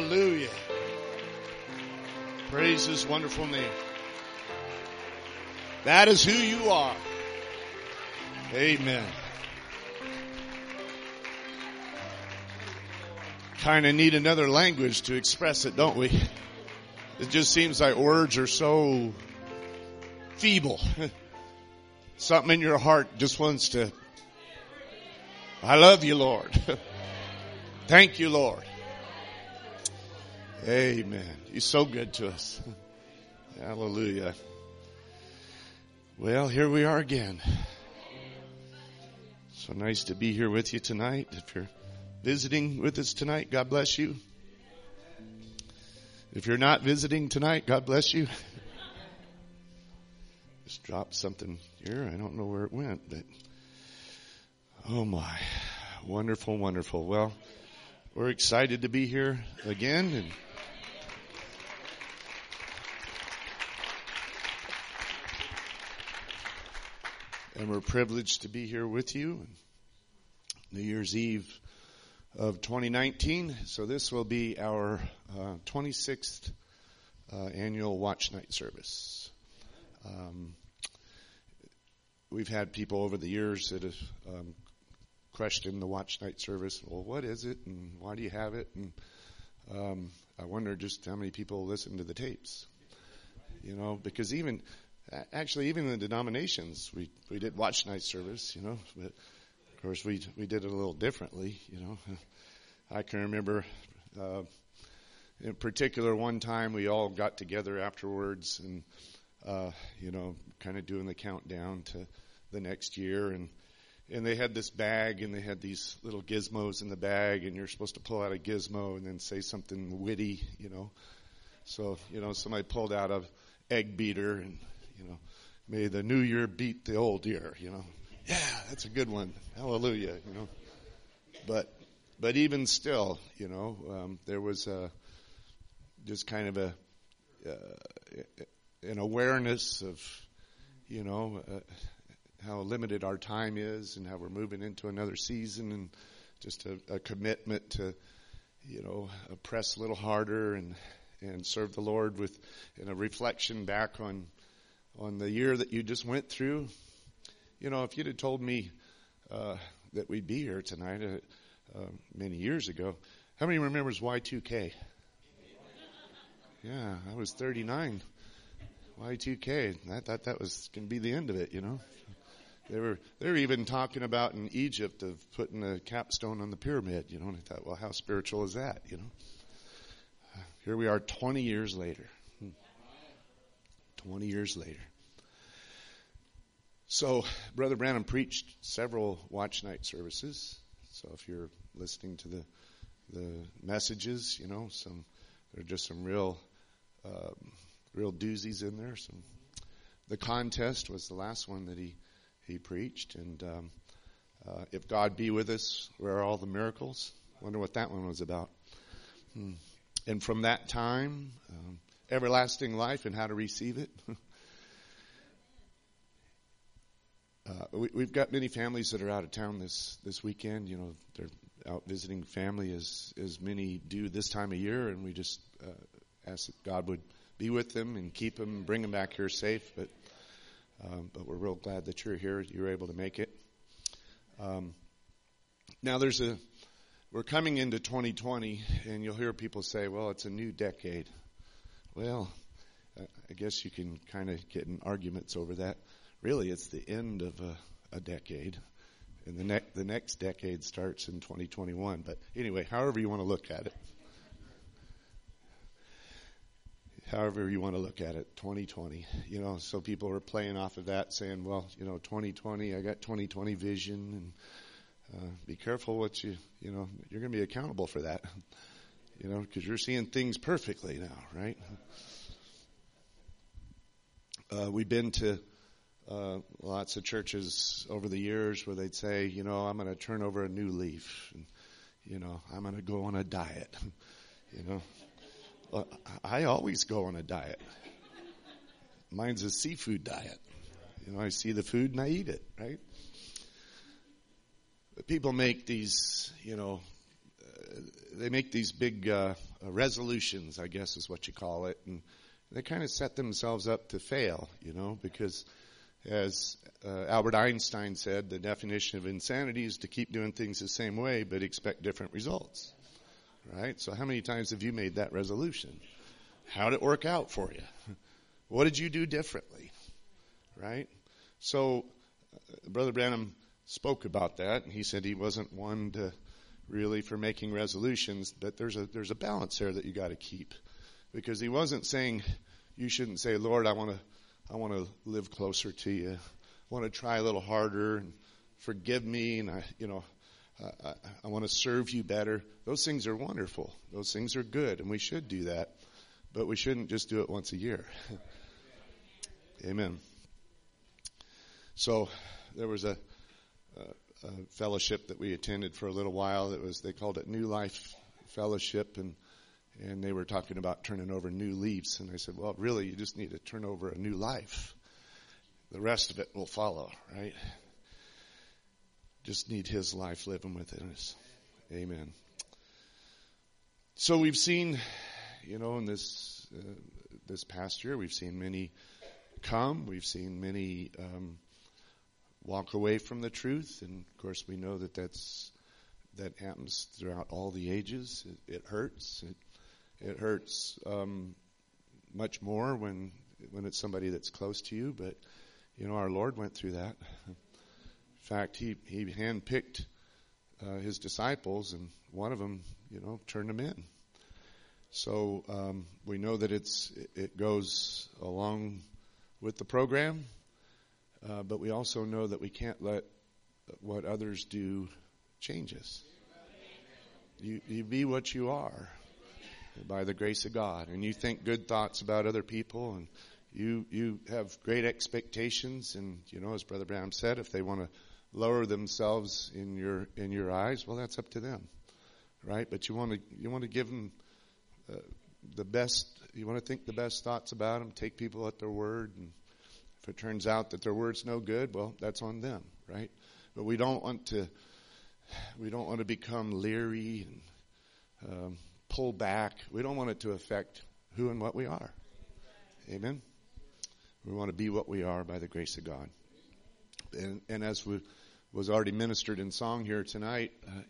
Hallelujah. Praise His wonderful name. That is who you are. Amen. Kind of need another language to express it, don't we? It just seems like words are so feeble. Something in your heart just wants to, I love you, Lord. Thank you, Lord. Amen. He's so good to us. Hallelujah. Well, here we are again. So nice to be here with you tonight. If you're visiting with us tonight, God bless you. If you're not visiting tonight, God bless you. Just dropped something here. I don't know where it went, but oh my. Wonderful, wonderful. Well, we're excited to be here again, and we're privileged to be here with you. New Year's Eve of 2019. So this will be our 26th annual Watch Night service. We've had people over the years that have questioned the Watch Night service. Well, what is it, and why do you have it? And I wonder just how many people listen to the tapes. You know, because even in the denominations, we did Watch Night service. You know, but of course we did it a little differently. You know, I can remember in particular one time we all got together afterwards and you know, kind of doing the countdown to the next year, and they had this bag, and they had these little gizmos in the bag, and you're supposed to pull out a gizmo and then say something witty, you know. So, you know, somebody pulled out a egg beater, and, you know, may the new year beat the old year, you know. Yeah, that's a good one. Hallelujah, you know. But even still, you know, there was just kind of an awareness of, you know, how limited our time is and how we're moving into another season, and just a commitment to, you know, press a little harder and serve the Lord with, in a reflection back on the year that you just went through. You know, if you'd have told me that we'd be here tonight many years ago, how many remembers Y2K? Yeah, I was 39. Y2K. I thought that was going to be the end of it, you know. They were even talking about in Egypt of putting a capstone on the pyramid, you know, and I thought, well, how spiritual is that, you know? Here we are 20 years later. 20 years later. So, Brother Branham preached several Watch Night services. So if you're listening to the messages, you know, there are just some real doozies in there. The contest was the last one that he preached, and if God be with us, where are all the miracles? Wonder what that one was about. And from that time, everlasting life and how to receive it. We've got many families that are out of town this weekend. You know, they're out visiting family as many do this time of year, and we just ask that God would be with them and keep them, bring them back here safe. But we're real glad that you're here. You're able to make it. Now we're coming into 2020, and you'll hear people say, "Well, it's a new decade." Well, I guess you can kind of get in arguments over that. Really, it's the end of a decade, and the next decade starts in 2021. But anyway, however you want to look at it. However you want to look at it, 2020. You know, so people are playing off of that, saying, well, you know, 2020, I got 2020 vision, and be careful what you know, you're going to be accountable for that, you know, because you're seeing things perfectly now, right? We've been to lots of churches over the years where they'd say, you know, I'm going to turn over a new leaf, and, you know, I'm going to go on a diet, you know. I always go on a diet. Mine's a seafood diet. You know, I see the food and I eat it, right? But people make these, you know, they make these big resolutions, I guess is what you call it, and they kind of set themselves up to fail, because as Albert Einstein said, the definition of insanity is to keep doing things the same way but expect different results, right? So how many times have you made that resolution? How did it work out for you? What did you do differently, right? So Brother Branham spoke about that, and he said he wasn't one to really for making resolutions, but there's a balance there that you got to keep, because he wasn't saying you shouldn't say, Lord, I want to live closer to you, I want to try a little harder, and forgive me, and I want to serve you better. Those things are wonderful. Those things are good, and we should do that, but we shouldn't just do it once a year. Amen. So there was a fellowship that we attended for a little while. They called it New Life Fellowship, and they were talking about turning over new leaves. And I said, well, really, you just need to turn over a new life. The rest of it will follow, right? Just need His life living within us. Amen. So we've seen, in this past year, we've seen many come. We've seen many walk away from the truth, and of course we know that happens throughout all the ages. It hurts. It hurts much more when it's somebody that's close to you. But our Lord went through that. In fact, He handpicked His disciples, and one of them, turned them in. So we know that it goes along with the program. But we also know that we can't let what others do change us. You be what you are by the grace of God. And you think good thoughts about other people, and you have great expectations. And, as Brother Branham said, if they want to lower themselves in your eyes, well, that's up to them, right? But you want to give them the best. You want to think the best thoughts about them, take people at their word, and if it turns out that their word's no good, well, that's on them, right? But we don't want to become leery and pull back. We don't want it to affect who and what we are. Amen? We want to be what we are by the grace of God. And as was already ministered in song here tonight,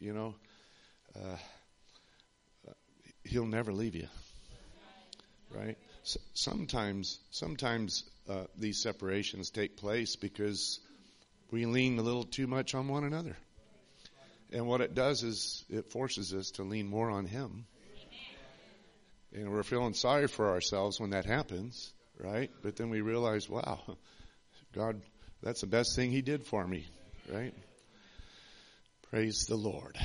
He'll never leave you, right? Sometimes these separations take place because we lean a little too much on one another. And what it does is it forces us to lean more on Him. And we're feeling sorry for ourselves when that happens, right? But then we realize, wow, God, that's the best thing He did for me, right? Praise the Lord.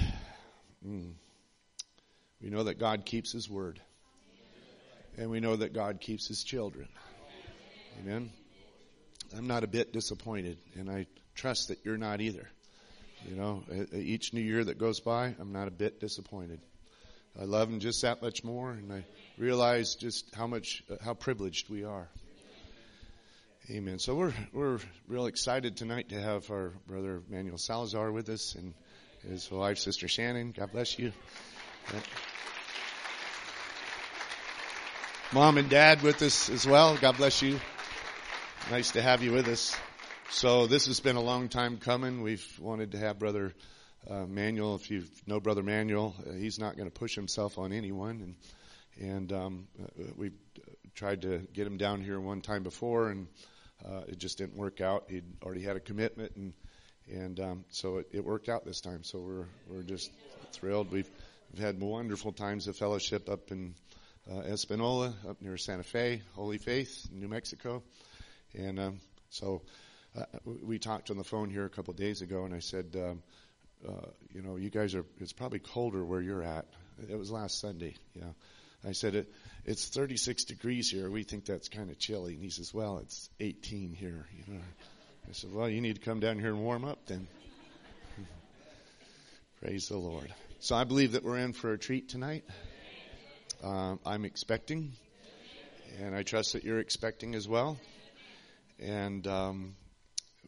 We know that God keeps His word. And we know that God keeps His children. Amen. I'm not a bit disappointed, and I trust that you're not either. Each new year that goes by, I'm not a bit disappointed. I love Him just that much more, and I realize just how privileged we are. Amen. So we're real excited tonight to have our brother Manuel Salazar with us, and his wife, Sister Shannon. God bless you. Mom and Dad with us as well. God bless you. Nice to have you with us. So this has been a long time coming. We've wanted to have Brother Manuel. If you know Brother Manuel, he's not going to push himself on anyone. And we've tried to get him down here one time before, and it just didn't work out. He'd already had a commitment, and so it worked out this time. So we're just thrilled. We've had wonderful times of fellowship up in Espanola, up near Santa Fe, Holy Faith, New Mexico. And so we talked on the phone here a couple of days ago, and I said, you guys it's probably colder where you're at. It was last Sunday. Yeah. I said, it's 36 degrees here. We think that's kind of chilly. And he says, well, it's 18 here. I said, well, you need to come down here and warm up then. Praise the Lord. So I believe that we're in for a treat tonight. I'm expecting, and I trust that you're expecting as well. And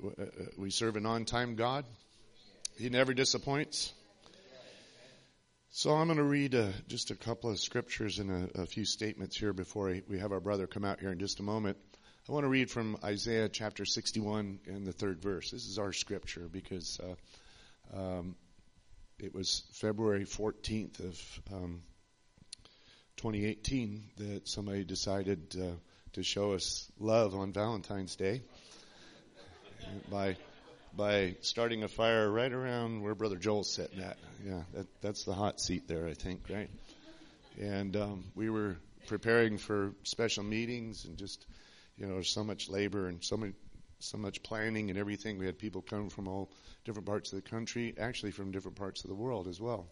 we serve an on-time God. He never disappoints. So I'm going to read just a couple of scriptures and a few statements here before we have our brother come out here in just a moment. I want to read from Isaiah chapter 61 and the 3rd verse. This is our scripture because it was February 14th of 2018 that somebody decided to show us love on Valentine's Day by starting a fire right around where Brother Joel's sitting at. Yeah, that's the hot seat there, I think, right? And we were preparing for special meetings and just, so much labor and so much planning and everything. We had people come from all different parts of the country, actually from different parts of the world as well.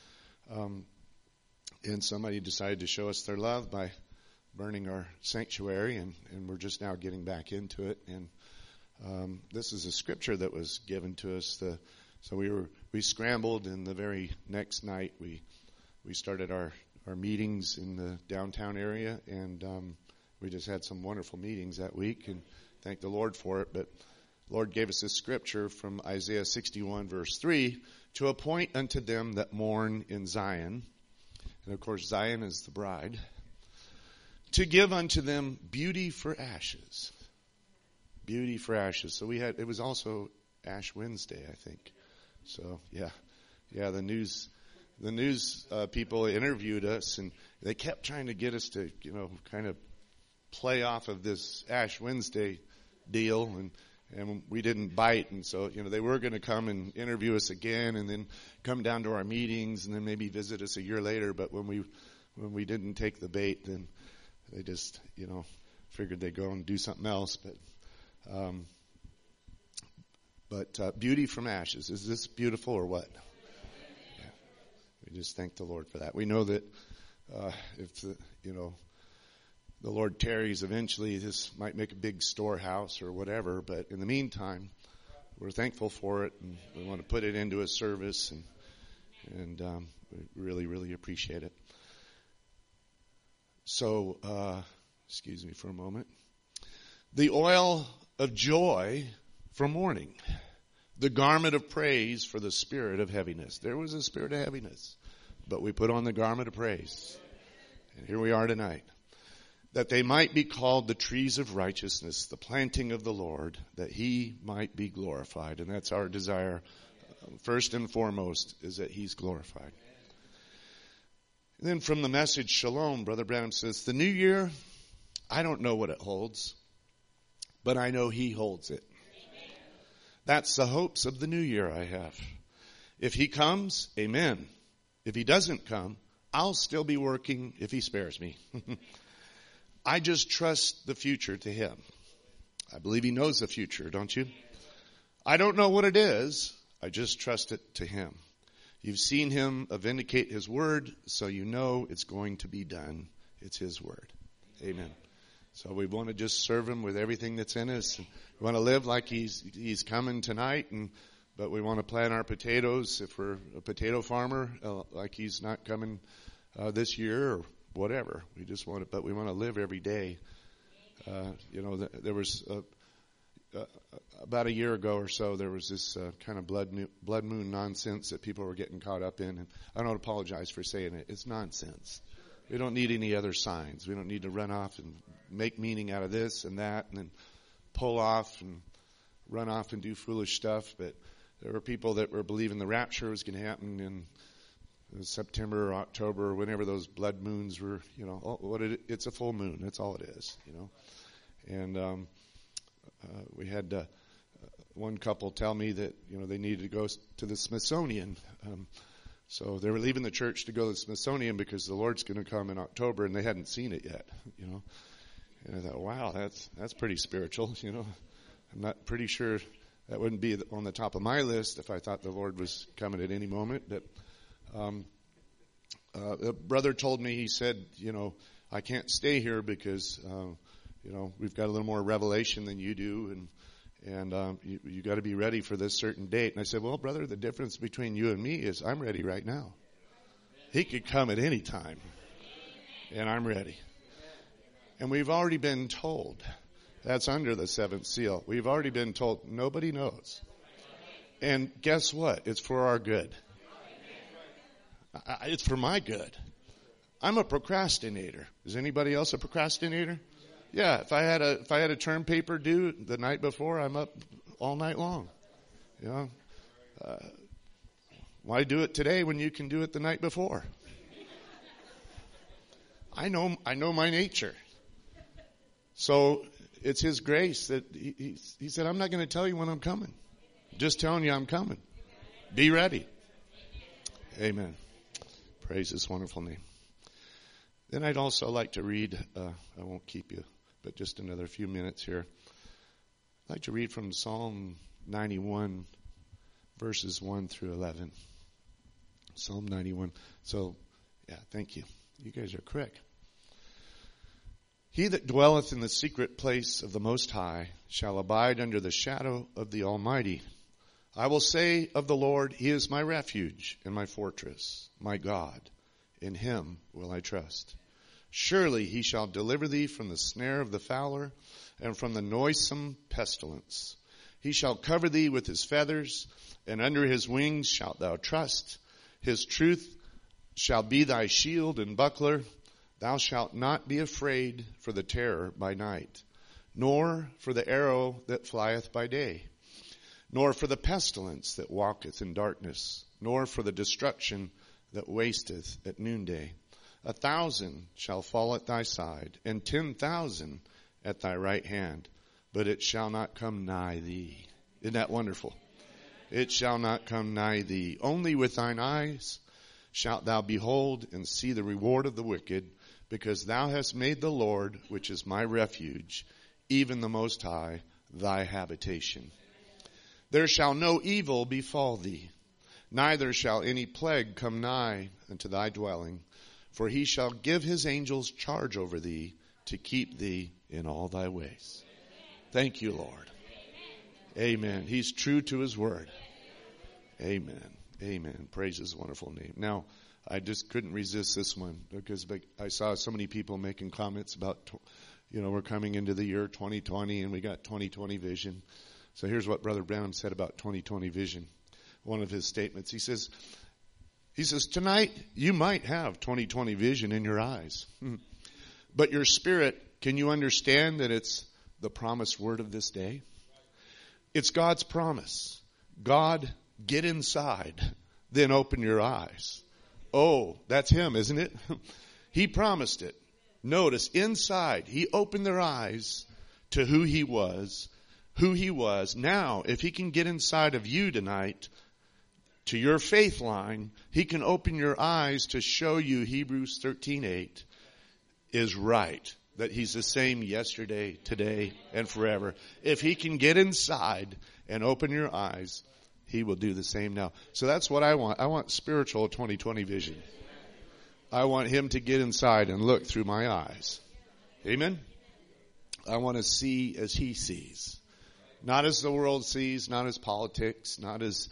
And somebody decided to show us their love by burning our sanctuary, and we're just now getting back into it. And this is a scripture that was given to us. So we scrambled, and the very next night we started our meetings in the downtown area, and we just had some wonderful meetings that week, and thank the Lord for it. But the Lord gave us this scripture from Isaiah 61 verse 3, to appoint unto them that mourn in Zion, and of course Zion is the bride, to give unto them beauty for ashes. Beauty for ashes. So it was also Ash Wednesday, I think. So yeah, the news people interviewed us, and they kept trying to get us to, kind of play off of this Ash Wednesday deal, and we didn't bite. And so, they were going to come and interview us again, and then come down to our meetings, and then maybe visit us a year later. But when we didn't take the bait, then they just, figured they'd go and do something else. But beauty from ashes. Is this beautiful or what? Yeah. We just thank the Lord for that. We know that if the Lord tarries, eventually this might make a big storehouse or whatever. But in the meantime, we're thankful for it, and we want to put it into a service, and we really, really appreciate it. So, excuse me for a moment. The oil of joy for mourning, the garment of praise for the spirit of heaviness. There was a spirit of heaviness, but we put on the garment of praise. And here we are tonight. That they might be called the trees of righteousness, the planting of the Lord, that he might be glorified. And that's our desire, first and foremost, is that he's glorified. And then from the Message Shalom, Brother Branham says, the new year, I don't know what it holds, but I know he holds it. That's the hopes of the new year I have. If he comes, amen. If he doesn't come, I'll still be working if he spares me. I just trust the future to him. I believe he knows the future, don't you? I don't know what it is. I just trust it to him. You've seen him vindicate his word, so you know it's going to be done. It's his word. Amen. So we want to just serve him with everything that's in us. We want to live like he's coming tonight, but we want to plant our potatoes if we're a potato farmer, like he's not coming this year or whatever. We just want to, but we want to live every day. There was about a year ago or so, there was this kind of blood moon nonsense that people were getting caught up in. And I don't apologize for saying it. It's nonsense. We don't need any other signs. We don't need to run off and make meaning out of this and that and then pull off and run off and do foolish stuff. But there were people that were believing the rapture was going to happen in September or October, or whenever those blood moons were, it's a full moon. That's all it is, And we had one couple tell me that, they needed to go to the Smithsonian. So they were leaving the church to go to the Smithsonian because the Lord's going to come in October, and they hadn't seen it yet, And I thought, wow, that's pretty spiritual, I'm not pretty sure that wouldn't be on the top of my list if I thought the Lord was coming at any moment. But a brother told me, he said, I can't stay here because, we've got a little more revelation than you do, and you got to be ready for this certain date. And I said, well, brother, the difference between you and me is I'm ready right now. He could come at any time, and I'm ready. And we've already been told. That's under the seventh seal. We've already been told. Nobody knows. And guess what? It's for our good. It's for my good. I'm a procrastinator. Is anybody else a procrastinator? Yeah, if I had a term paper due the night before, I'm up all night long. You know, why do it today when you can do it the night before? I know my nature. So it's His grace that He said, I'm not going to tell you when I'm coming. Just telling you I'm coming. Be ready. Amen. Praise His wonderful name. Then I'd also like to read, I won't keep you, but just another few minutes here. I'd like to read from Psalm 91, verses 1 through 11. Psalm 91. So, yeah, thank you. You guys are quick. He that dwelleth in the secret place of the Most High shall abide under the shadow of the Almighty. I will say of the Lord, He is my refuge and my fortress, my God. In Him will I trust. Surely He shall deliver thee from the snare of the fowler and from the noisome pestilence. He shall cover thee with His feathers, and under His wings shalt thou trust. His truth shall be thy shield and buckler. Thou shalt not be afraid for the terror by night, nor for the arrow that flieth by day, nor for the pestilence that walketh in darkness, nor for the destruction that wasteth at noonday. 1,000 shall fall at thy side, and 10,000 at thy right hand, but it shall not come nigh thee. Isn't that wonderful? It shall not come nigh thee. Only with thine eyes shalt thou behold and see the reward of the wicked, because thou hast made the Lord, which is my refuge, even the Most High, thy habitation. There shall no evil befall thee, neither shall any plague come nigh unto thy dwelling. For He shall give His angels charge over thee, to keep thee in all thy ways. Thank you, Lord. Amen. He's true to His word. Amen. Amen. Praise His wonderful name. Now, I just couldn't resist this one, because I saw so many people making comments about, we're coming into the year 2020 and we got 2020 vision. So here's what Brother Branham said about 2020 vision. One of his statements. He says, tonight you might have 2020 vision in your eyes. But your spirit, can you understand that it's the promised word of this day? It's God's promise. God, get inside, then open your eyes. Oh, that's Him, isn't it? He promised it. Notice, inside, He opened their eyes to who He was. Now, if He can get inside of you tonight, to your faith line, He can open your eyes to show you Hebrews 13:8 is right. That He's the same yesterday, today, and forever. If He can get inside and open your eyes, He will do the same now. So that's what I want. I want spiritual 2020 vision. I want Him to get inside and look through my eyes. Amen? I want to see as He sees. Not as the world sees, not as politics, not as,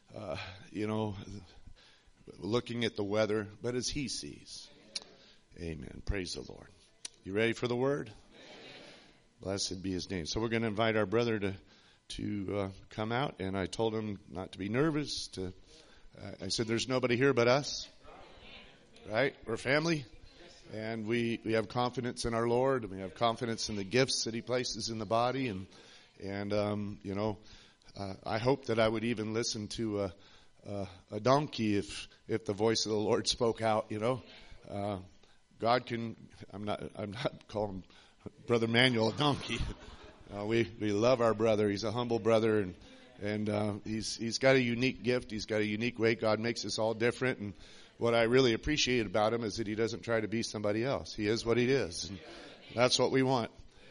looking at the weather, but as He sees. Amen. Praise the Lord. You ready for the word? Blessed be His name. So we're going to invite our brother to come out, and I told him not to be nervous. I said, there's nobody here but us, right? We're family, and we have confidence in our Lord, and we have confidence in the gifts that He places in the body, and I hope that I would even listen to a donkey if the voice of the Lord spoke out. God can. I'm not calling Brother Manuel a donkey. We love our brother. He's a humble brother, and he's got a unique gift. He's got a unique way. God makes us all different, and what I really appreciate about him is that he doesn't try to be somebody else. He is what he is, and that's what we want.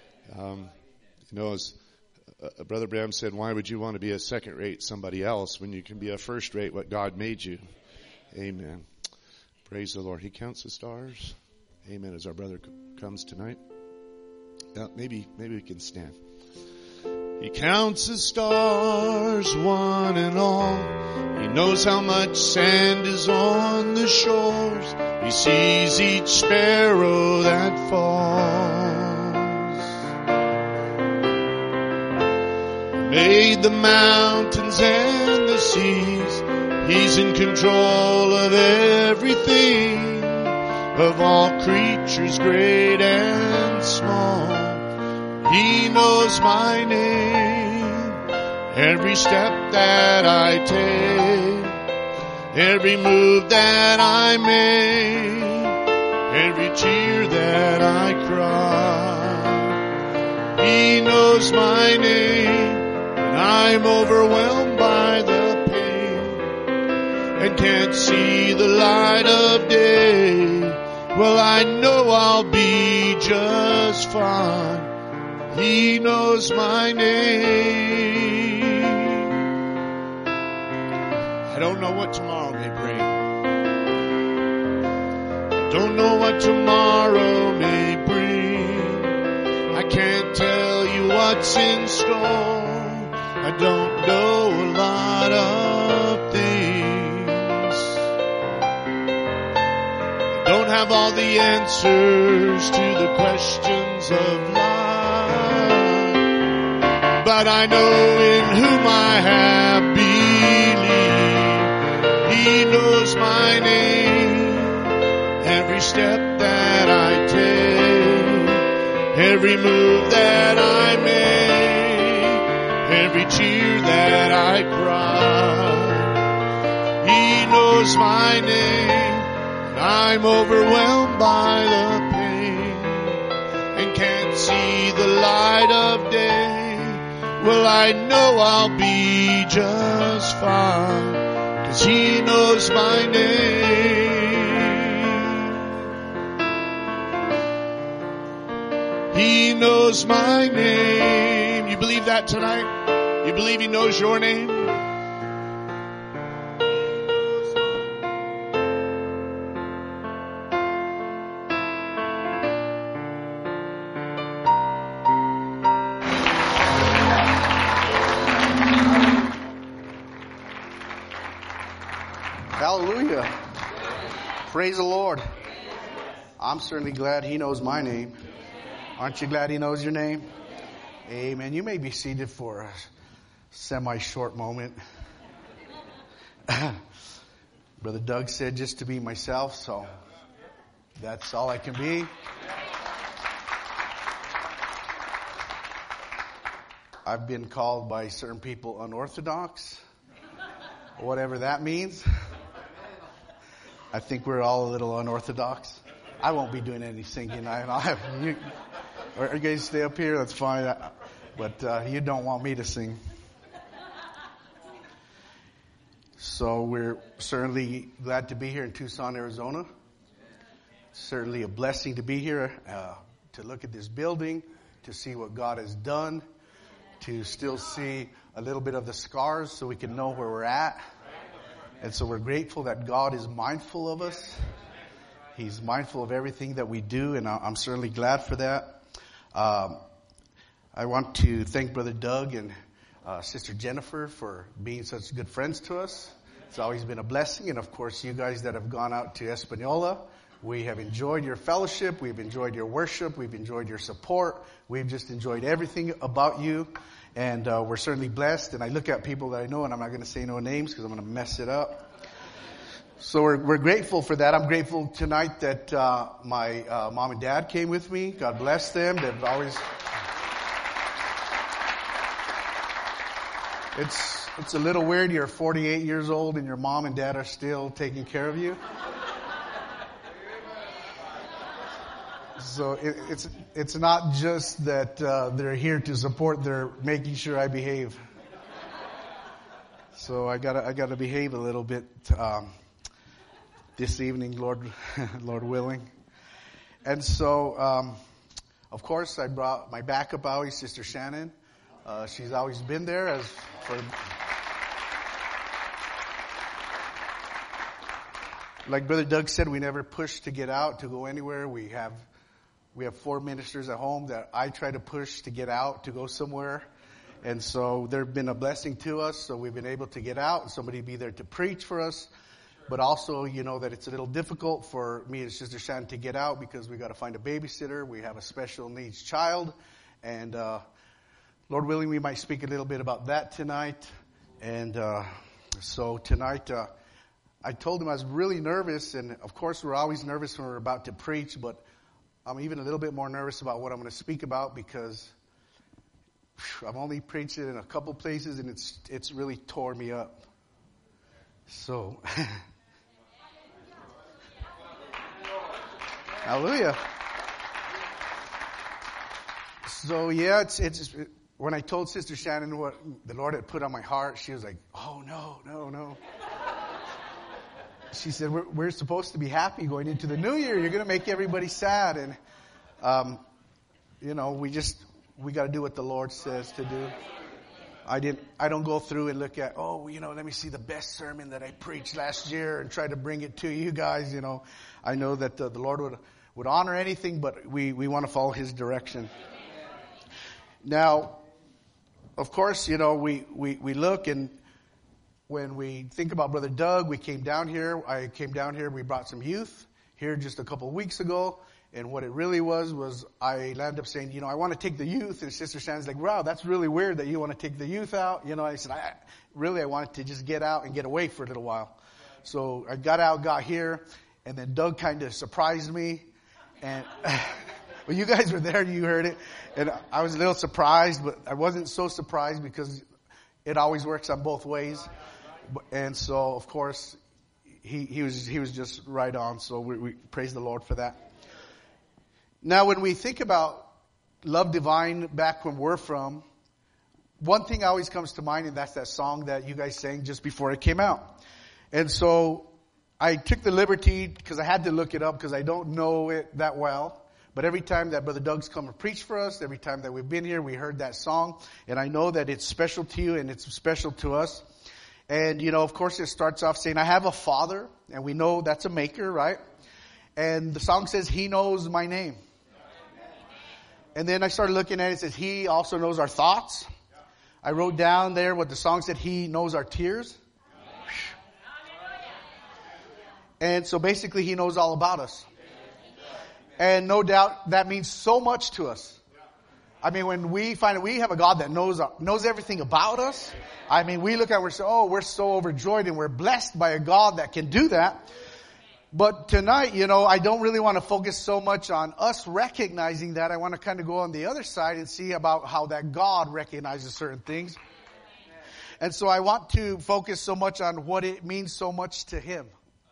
As Brother Branham said, why would you want to be a second-rate somebody else when you can be a first-rate what God made you? Amen. Praise the Lord. He counts the stars. Amen. As our brother comes tonight. Now, maybe we can stand. He counts the stars, one and all. He knows how much sand is on the shores. He sees each sparrow that falls. He made the mountains and the seas. He's in control of everything, of all creatures great and small. He knows my name, every step that I take, every move that I make, every tear that I cry. He knows my name, and I'm overwhelmed by the pain and can't see the light of day. Well, I know I'll be just fine. He knows my name. I don't know what tomorrow may bring. I don't know what tomorrow may bring. I can't tell you what's in store. I don't know a lot of things. I don't have all the answers to the questions of life, but I know in whom I have believed. He knows my name, every step that I take, every move that I make, every tear that I cry. He knows my name, and I'm overwhelmed by the pain and can't see the light of day. Well, I know I'll be just fine, 'cause He knows my name. He knows my name. You believe that tonight? You believe He knows your name? Hallelujah. Praise the Lord. I'm certainly glad He knows my name. Aren't you glad He knows your name? Amen. You may be seated for a semi-short moment. Brother Doug said just to be myself, so that's all I can be. I've been called by certain people unorthodox, whatever that means. I think we're all a little unorthodox. I won't be doing any singing. Or you guys stay up here, that's fine. But you don't want me to sing. So we're certainly glad to be here in Tucson, Arizona. Certainly a blessing to be here, to look at this building, to see what God has done, to still see a little bit of the scars so we can know where we're at. And so we're grateful that God is mindful of us. He's mindful of everything that we do, and I'm certainly glad for that. I want to thank Brother Doug and Sister Jennifer for being such good friends to us. It's always been a blessing. And of course, you guys that have gone out to Espanola, we have enjoyed your fellowship. We've enjoyed your worship. We've enjoyed your support. We've just enjoyed everything about you. And we're certainly blessed. And I look at people that I know, and I'm not going to say no names because I'm going to mess it up. So we're grateful for that. I'm grateful tonight that my mom and dad came with me. God bless them. They've always... It's a little weird. You're 48 years old and your mom and dad are still taking care of you. So it's not just that they're here to support, they're making sure I behave. So I gotta behave a little bit this evening, Lord willing. And so of course I brought my backup always, Sister Shannon. She's always been there like Brother Doug said, we never push to get out, to go anywhere. We have 4 ministers at home that I try to push to get out, to go somewhere. And so they've been a blessing to us. So we've been able to get out and somebody be there to preach for us. But also, you know, that it's a little difficult for me and Sister Shannon to get out because we got to find a babysitter. We have a special needs child. And, Lord willing, we might speak a little bit about that tonight. And, So tonight, I told him I was really nervous, and of course we're always nervous when we're about to preach, but I'm even a little bit more nervous about what I'm going to speak about because I'm only preaching in a couple places, and it's really tore me up. So, hallelujah. So yeah, it's when I told Sister Shannon what the Lord had put on my heart, she was like, "Oh no." She said, "We're supposed to be happy going into the new year. You're going to make everybody sad." And we got to do what the Lord says to do. I don't go through and look at, let me see the best sermon that I preached last year and try to bring it to you guys. I know that the Lord would honor anything, but we want to follow His direction. Now, of course, we look, and when we think about Brother Doug, I came down here, we brought some youth here just a couple of weeks ago. And what it really was I landed up saying, I want to take the youth. And Sister Shannon's like, wow, that's really weird that you want to take the youth out. I said, I wanted to just get out and get away for a little while. So I got out, got here, and then Doug kind of surprised me. And well, you guys were there, you heard it. And I was a little surprised, but I wasn't so surprised because it always works on both ways. And so, of course, he was just right on. So we praise the Lord for that. Now, when we think about Love Divine back when we're from, one thing always comes to mind, and that's that song that you guys sang just before it came out. And so I took the liberty, because I had to look it up because I don't know it that well. But every time that Brother Doug's come and preached for us, every time that we've been here, we heard that song. And I know that it's special to you and it's special to us. And, of course, it starts off saying, I have a Father. And we know that's a maker, right? And the song says, He knows my name. And then I started looking at it. It says, He also knows our thoughts. I wrote down there what the song said. He knows our tears. And so basically, He knows all about us. And no doubt that means so much to us. I mean, when we find that we have a God that knows everything about us. I mean, we look at it and say, we're so overjoyed and we're blessed by a God that can do that. But tonight, I don't really want to focus so much on us recognizing that. I want to kind of go on the other side and see about how that God recognizes certain things. And so I want to focus so much on what it means so much to Him.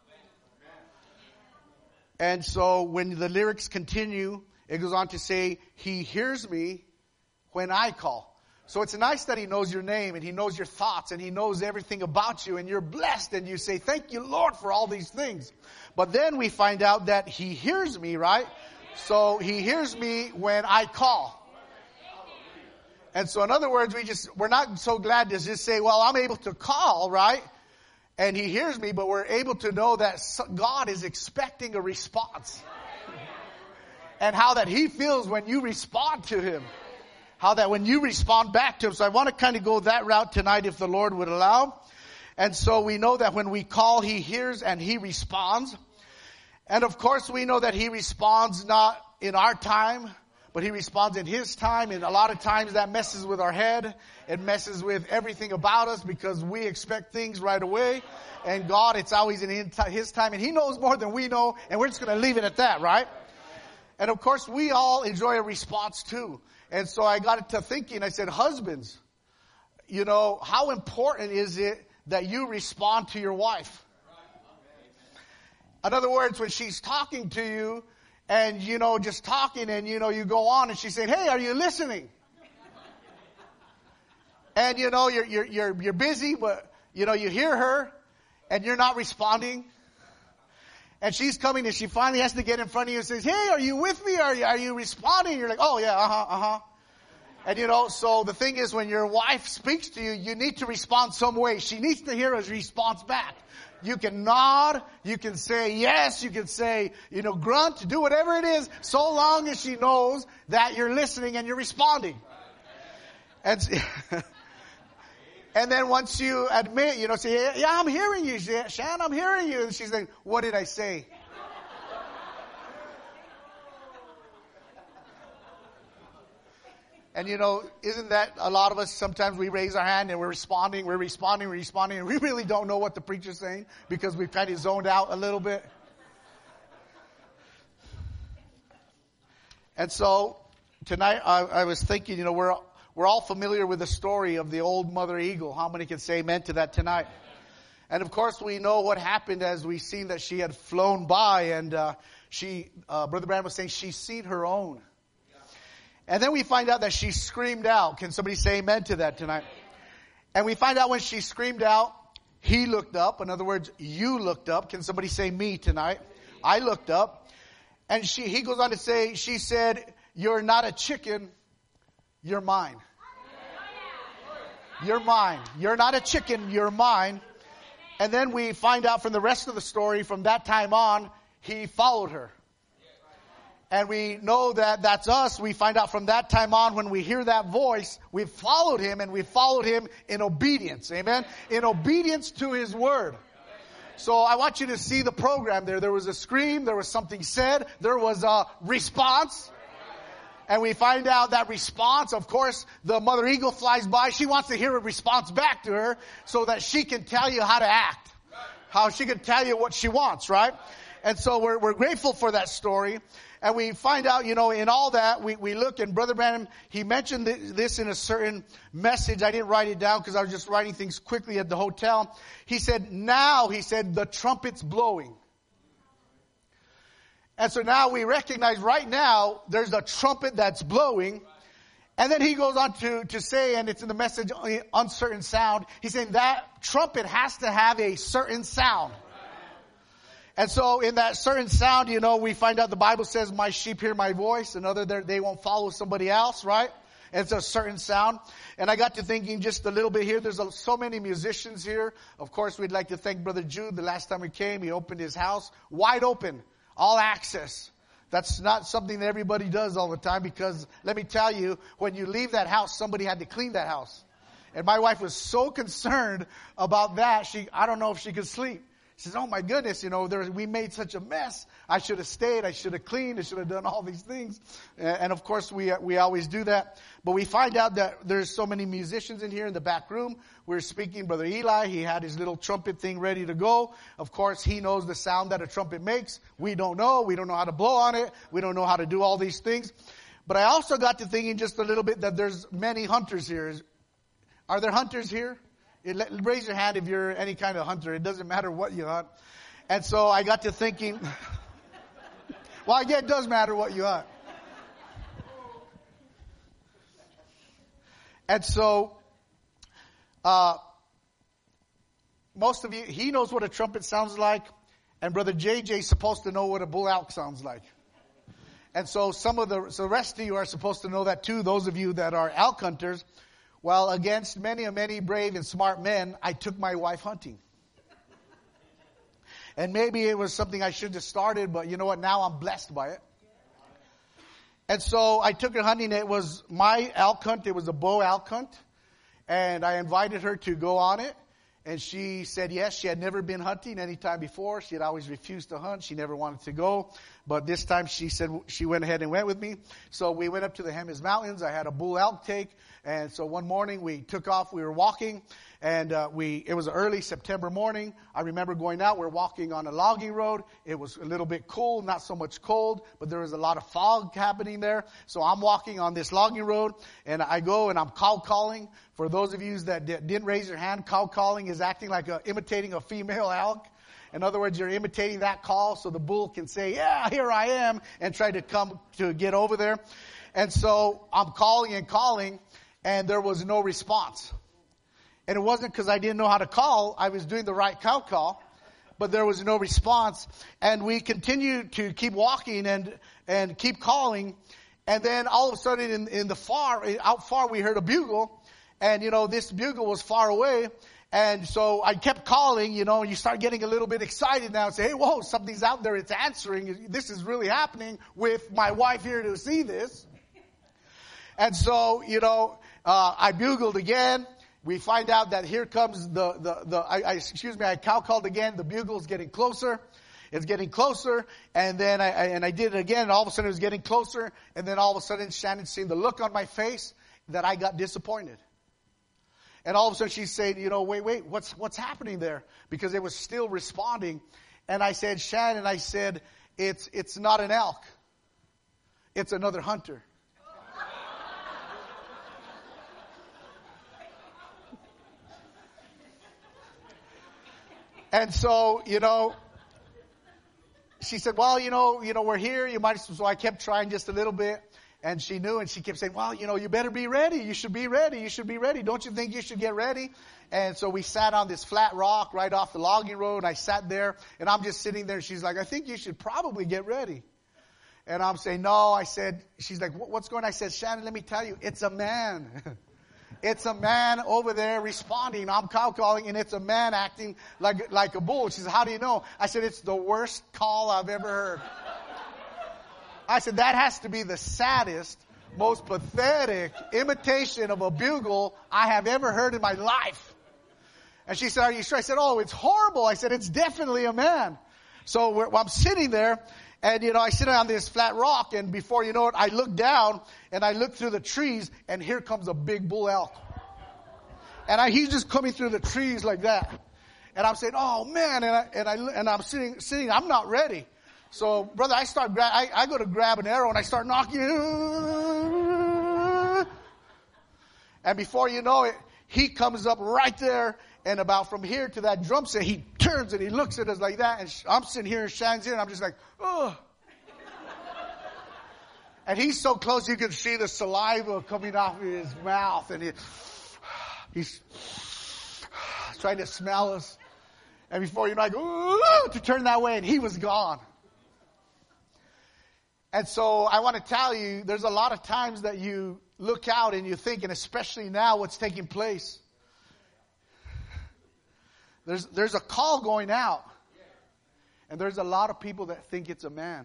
And so when the lyrics continue, it goes on to say, He hears me when I call. So it's nice that He knows your name and He knows your thoughts and He knows everything about you and you're blessed and you say, thank you, Lord, for all these things. But then we find out that He hears me, right? So He hears me when I call. And so in other words, we're not so glad to just say, well, I'm able to call, right? And He hears me, but we're able to know that God is expecting a response. And how that He feels when you respond to Him. How that when you respond back to Him. So I want to kind of go that route tonight if the Lord would allow. And so we know that when we call, He hears and He responds. And of course we know that He responds not in our time, but He responds in His time. And a lot of times that messes with our head. It messes with everything about us because we expect things right away. And God, it's always in His time. And He knows more than we know. And we're just going to leave it at that, right? And of course we all enjoy a response too. And so I got to thinking, I said, husbands, how important is it that you respond to your wife? In other words, when she's talking to you and, just talking and, you go on and she's saying, hey, are you listening? And, you're busy, but, you hear her and you're not responding. And she's coming and she finally has to get in front of you and says, hey, are you with me? Are you responding? You're like, oh yeah, uh-huh. And so the thing is when your wife speaks to you, you need to respond some way. She needs to hear a response back. You can nod, you can say yes, you can say, grunt, do whatever it is, so long as she knows that you're listening and you're responding. And then once you admit, say, yeah, I'm hearing you, Shan, I'm hearing you. And she's like, what did I say? And isn't that a lot of us, sometimes we raise our hand and we're responding, and we really don't know what the preacher's saying because we've kind of zoned out a little bit. And so tonight I was thinking, we're all familiar with the story of the old mother eagle. How many can say amen to that tonight? And of course we know what happened as we seen that she had flown by, and Brother Branham was saying she's seen her own. And then we find out that she screamed out. Can somebody say amen to that tonight? And we find out when she screamed out, he looked up. In other words, you looked up. Can somebody say me tonight? I looked up. And he goes on to say, she said, "You're not a chicken, you're mine. You're mine. You're not a chicken, you're mine." And then we find out from the rest of the story, from that time on, he followed her. And we know that that's us. We find out from that time on, when we hear that voice, we've followed him, and we followed him in obedience. Amen? In obedience to his word. So I want you to see the program there. There was a scream. There was something said. There was a response. And we find out that response, of course, the mother eagle flies by. She wants to hear a response back to her so that she can tell you how to act. How she can tell you what she wants, right? And so we're grateful for that story. And we find out, in all that, we look, and Brother Branham, he mentioned this in a certain message. I didn't write it down because I was just writing things quickly at the hotel. He said, the trumpet's blowing. And so now we recognize right now there's a trumpet that's blowing. And then he goes on to say, and it's in the message, uncertain sound. He's saying that trumpet has to have a certain sound. And so in that certain sound, we find out the Bible says, "My sheep hear my voice," and they won't follow somebody else, right? And it's a certain sound. And I got to thinking just a little bit here. There's so many musicians here. Of course, we'd like to thank Brother Jude. The last time we came, he opened his house wide open, all access. That's not something that everybody does all the time, because let me tell you, when you leave that house, somebody had to clean that house. And my wife was so concerned about that, I don't know if she could sleep. She says, "Oh my goodness, we made such a mess. I should have stayed. I should have cleaned. I should have done all these things." And of course, we always do that. But we find out that there's so many musicians in here in the back room. We're speaking, Brother Eli, he had his little trumpet thing ready to go. Of course, he knows the sound that a trumpet makes. We don't know. We don't know how to blow on it. We don't know how to do all these things. But I also got to thinking just a little bit that there's many hunters here. Are there hunters here? Raise your hand if you're any kind of hunter. It doesn't matter what you hunt. And so I got to thinking, well, yeah, it does matter what you hunt. And so, most of you, he knows what a trumpet sounds like, and Brother JJ is supposed to know what a bull elk sounds like. And so the rest of you are supposed to know that too, those of you that are elk hunters. Well, against many brave and smart men, I took my wife hunting. And maybe it was something I should have started, but you know what? Now I'm blessed by it. And so I took her hunting. It was my elk hunt. It was a bow elk hunt. And I invited her to go on it. And she said yes. She had never been hunting any time before. She had always refused to hunt. She never wanted to go. But this time she said she went ahead and went with me. So we went up to the Jemez Mountains. I had a bull elk take. And so one morning we took off. We were walking. And it was an early September morning. I remember going out. We're walking on a logging road. It was a little bit cool, not so much cold, but there was a lot of fog happening there. So I'm walking on this logging road, and I go and I'm cow calling. For those of you that didn't raise your hand, cow calling is acting like imitating a female elk. In other words, you're imitating that call so the bull can say, "Yeah, here I am," and try to come to get over there. And so I'm calling and calling, and there was no response. And it wasn't because I didn't know how to call. I was doing the right cow call, but there was no response. And we continued to keep walking and keep calling. And then all of a sudden out far, we heard a bugle. And, this bugle was far away. And so I kept calling, and you start getting a little bit excited now and say, "Hey, whoa, something's out there. It's answering. This is really happening with my wife here to see this." And so, I bugled again. We find out that here comes I cow called again. The bugle's getting closer. It's getting closer. And then I did it again. And all of a sudden it was getting closer. And then all of a sudden Shannon seen the look on my face. that I got disappointed. And all of a sudden she's saying, wait, what's happening there? Because it was still responding. And I said, Shannon, I said, it's not an elk. It's another hunter. And so, she said, well, we're here. You might. So I kept trying just a little bit. And she knew, and she kept saying, well, you better be ready. You should be ready. You should be ready. Don't you think you should get ready? And so we sat on this flat rock right off the logging road. I sat there, and I'm just sitting there. She's like, I think you should probably get ready. And I'm saying, no. I said, she's like, what's going on? I said, Shannon, let me tell you, it's a man. It's a man over there responding. I'm cow calling, and it's a man acting like a bull. She said, how do you know? I said, it's the worst call I've ever heard. I said, that has to be the saddest, most pathetic imitation of a bugle I have ever heard in my life. And she said, are you sure? I said, oh, it's horrible. I said, it's definitely a man. So I'm sitting there, and, I sit on this flat rock, and before you know it, I look down, and I look through the trees, and here comes a big bull elk. And he's just coming through the trees like that. And I'm saying, oh, man, and I'm sitting, I'm not ready. So, brother, I go to grab an arrow, and I start knocking. And before you know it, he comes up right there, and about from here to that drum set, he turns and he looks at us like that, and I'm sitting here and Shannon's here, and I'm just like, ugh. And he's so close you can see the saliva coming off of his mouth, and he's trying to smell us. And before you know, I go to turn that way, and he was gone. And so I want to tell you, there's a lot of times that you look out and you think, and especially now what's taking place. There's a call going out. And there's a lot of people that think it's a man.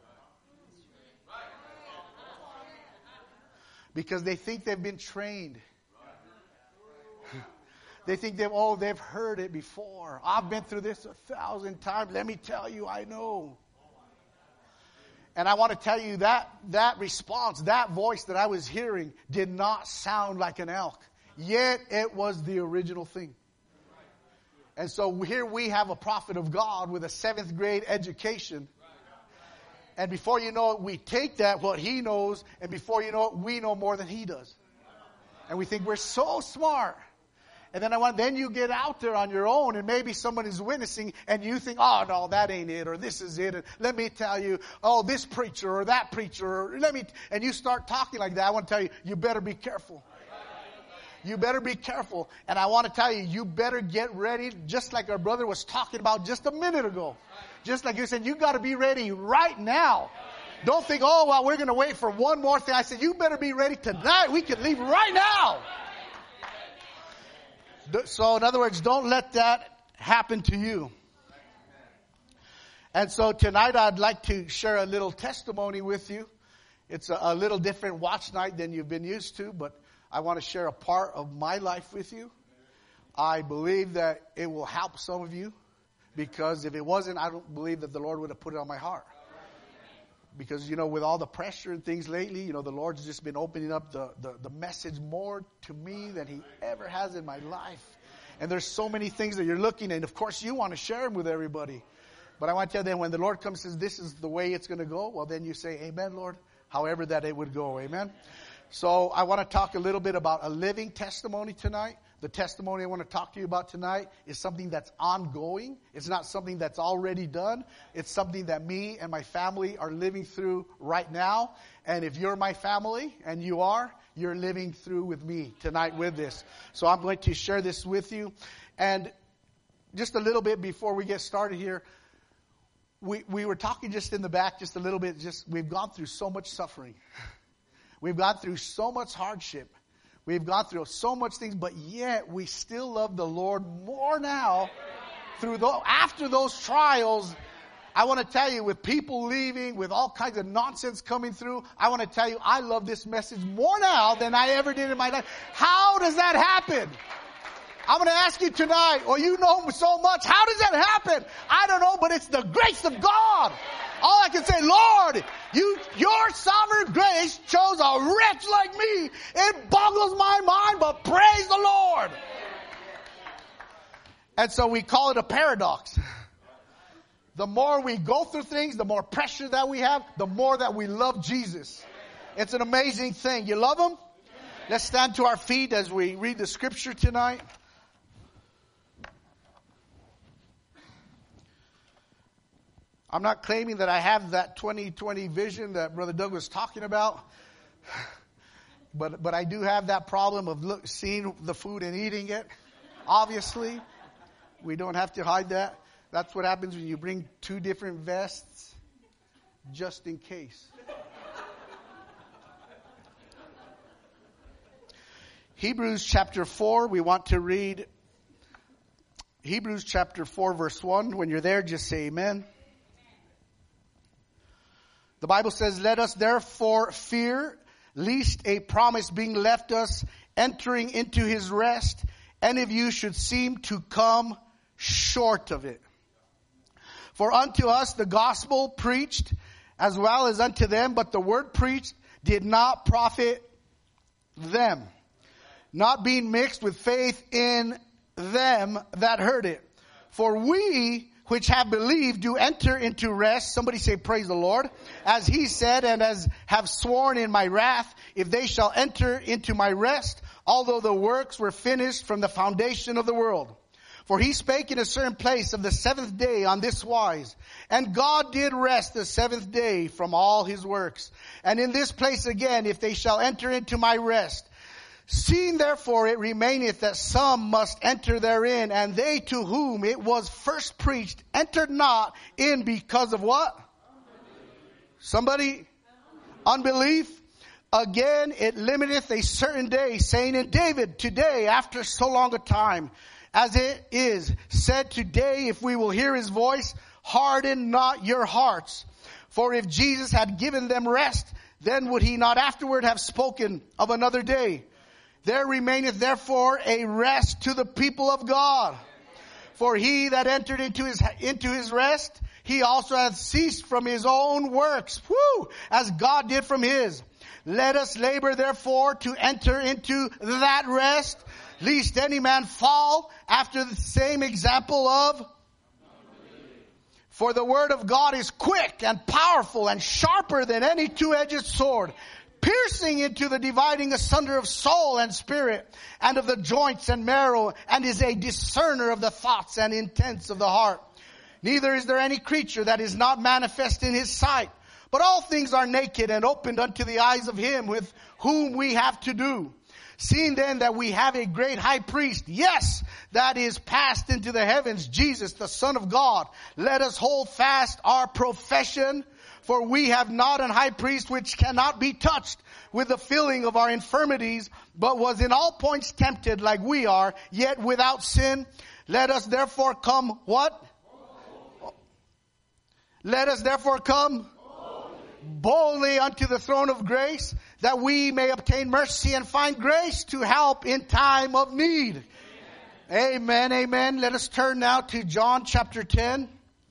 Because they think they've been trained. They think they've heard it before. I've been through this 1,000 times. Let me tell you, I know. And I want to tell you that response, that voice that I was hearing did not sound like an elk. Yet it was the original thing. And so here we have a prophet of God with a 7th grade education. And before you know it, we take that, what he knows, and before you know it, we know more than he does. And we think we're so smart. And then you get out there on your own, and maybe someone is witnessing, and you think, oh, no, that ain't it, or this is it. And let me tell you, oh, this preacher or that preacher, or and you start talking like that. I want to tell you, you better be careful. You better be careful. And I want to tell you, you better get ready, just like our brother was talking about just a minute ago. Just like you said, you got to be ready right now. Don't think, oh, well, we're going to wait for one more thing. I said, you better be ready tonight. We can leave right now. So, in other words, don't let that happen to you. And so tonight I'd like to share a little testimony with you. It's a little different watch night than you've been used to, but I want to share a part of my life with you. I believe that it will help some of you, because if it wasn't, I don't believe that the Lord would have put it on my heart. Because, with all the pressure and things lately, the Lord's just been opening up the message more to me than he ever has in my life. And there's so many things that you're looking at. And of course, you want to share them with everybody. But I want to tell you that when the Lord comes and says, this is the way it's going to go, well, then you say, amen, Lord, however that it would go. Amen. So I want to talk a little bit about a living testimony tonight. The testimony I want to talk to you about tonight is something that's ongoing. It's not something that's already done. It's something that me and my family are living through right now. And if you're my family, and you're living through with me tonight with this. So I'm going to share this with you. And just a little bit before we get started here, we were talking just in the back just a little bit. We've gone through so much suffering. We've gone through so much hardship. We've gone through so much things, but yet we still love the Lord more now after those trials. I want to tell you, with people leaving, with all kinds of nonsense coming through, I want to tell you, I love this message more now than I ever did in my life. How does that happen? I'm going to ask you tonight, you know so much. How does that happen? I don't know, but it's the grace of God. All I can say, Lord, your sovereign grace chose a wretch like me. It boggles And so we call it a paradox. The more we go through things, the more pressure that we have, the more that we love Jesus. It's an amazing thing. You love Him? Let's stand to our feet as we read the scripture tonight. I'm not claiming that I have that 2020 vision that Brother Doug was talking about. But I do have that problem of seeing the food and eating it. Obviously, we don't have to hide that. That's what happens when you bring two different vests, just in case. Hebrews chapter 4, we want to read Hebrews chapter 4, verse 1. When you're there, just say amen. The Bible says, let us therefore fear, lest a promise being left us, entering into His rest, any of you should seem to come short of it. For unto us the gospel preached, as well as unto them, but the word preached did not profit them, not being mixed with faith in them that heard it. For we which have believed do enter into rest. Somebody say, praise the Lord. As He said, and as have sworn in my wrath, if they shall enter into my rest, although the works were finished from the foundation of the world. For He spake in a certain place of the seventh day on this wise. And God did rest the seventh day from all His works. And in this place again, if they shall enter into my rest. Seeing therefore it remaineth that some must enter therein, and they to whom it was first preached entered not in because of what? Somebody? Unbelief. Again, it limiteth a certain day, saying in David, today, after so long a time, as it is said today, if we will hear His voice, harden not your hearts. For if Jesus had given them rest, then would He not afterward have spoken of another day? There remaineth therefore a rest to the people of God. For he that entered into his rest, he also hath ceased from his own works, as God did from His. Let us labor therefore to enter into that rest, lest any man fall after the same example of. For the word of God is quick and powerful and sharper than any two-edged sword, piercing into the dividing asunder of soul and spirit, and of the joints and marrow, and is a discerner of the thoughts and intents of the heart. Neither is there any creature that is not manifest in His sight, but all things are naked and opened unto the eyes of Him with whom we have to do. Seeing then that we have a great high priest, yes, that is passed into the heavens, Jesus, the Son of God, let us hold fast our profession. For we have not an high priest which cannot be touched with the feeling of our infirmities, but was in all points tempted like we are, yet without sin. Let us therefore come, what? Let us therefore come boldly unto the throne of grace, that we may obtain mercy and find grace to help in time of need. Amen, amen. Let us turn now to John chapter 10.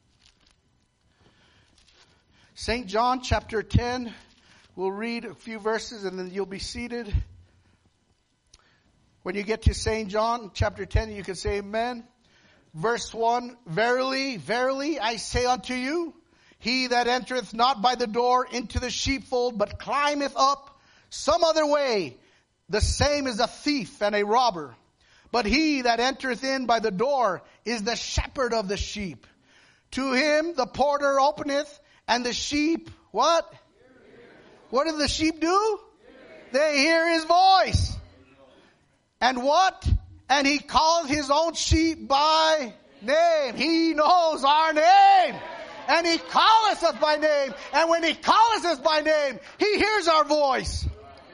St. John chapter 10, we'll read a few verses and then you'll be seated. When you get to St. John chapter 10, you can say amen. Verse 1, verily, verily, I say unto you, he that entereth not by the door into the sheepfold, but climbeth up some other way, the same is a thief and a robber. But he that entereth in by the door is the shepherd of the sheep. To him the porter openeth, and the sheep, what? What do the sheep do? They hear his voice. And what? And he calleth his own sheep by name. He knows our name. And he calleth us by name. And when he calleth us by name, he hears our voice.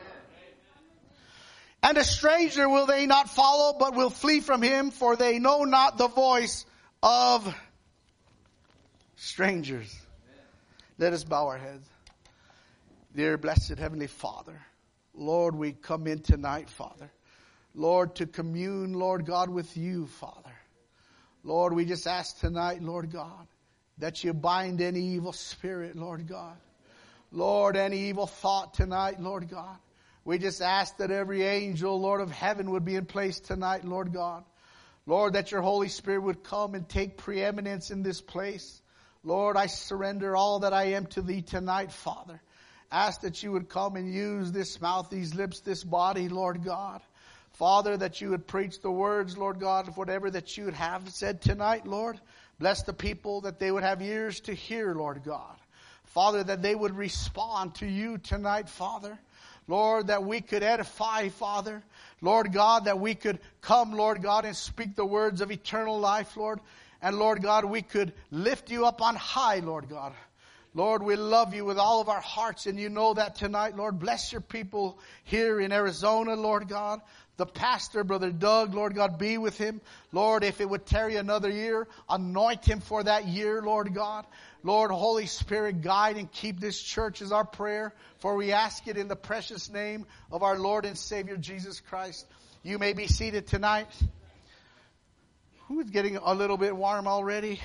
And a stranger will they not follow, but will flee from him, for they know not the voice of strangers. Let us bow our heads. Dear blessed Heavenly Father, Lord, we come in tonight, Father. Lord, to commune, Lord God, with you, Father. Lord, we just ask tonight, Lord God, that you bind any evil spirit, Lord God. Lord, any evil thought tonight, Lord God. We just ask that every angel, Lord of heaven, would be in place tonight, Lord God. Lord, that your Holy Spirit would come and take preeminence in this place. Lord, I surrender all that I am to thee tonight, Father. Ask that you would come and use this mouth, these lips, this body, Lord God. Father, that you would preach the words, Lord God, of whatever that you would have said tonight, Lord. Bless the people that they would have ears to hear, Lord God. Father, that they would respond to you tonight, Father. Lord, that we could edify, Father. Lord God, that we could come, Lord God, and speak the words of eternal life, Lord. And Lord God, we could lift you up on high, Lord God. Lord, we love you with all of our hearts, and you know that tonight, Lord. Bless your people here in Arizona, Lord God. The pastor, Brother Doug, Lord God, be with him. Lord, if it would tarry another year, anoint him for that year, Lord God. Lord, Holy Spirit, guide and keep this church is our prayer. For we ask it in the precious name of our Lord and Savior, Jesus Christ. You may be seated tonight. Who's getting a little bit warm already?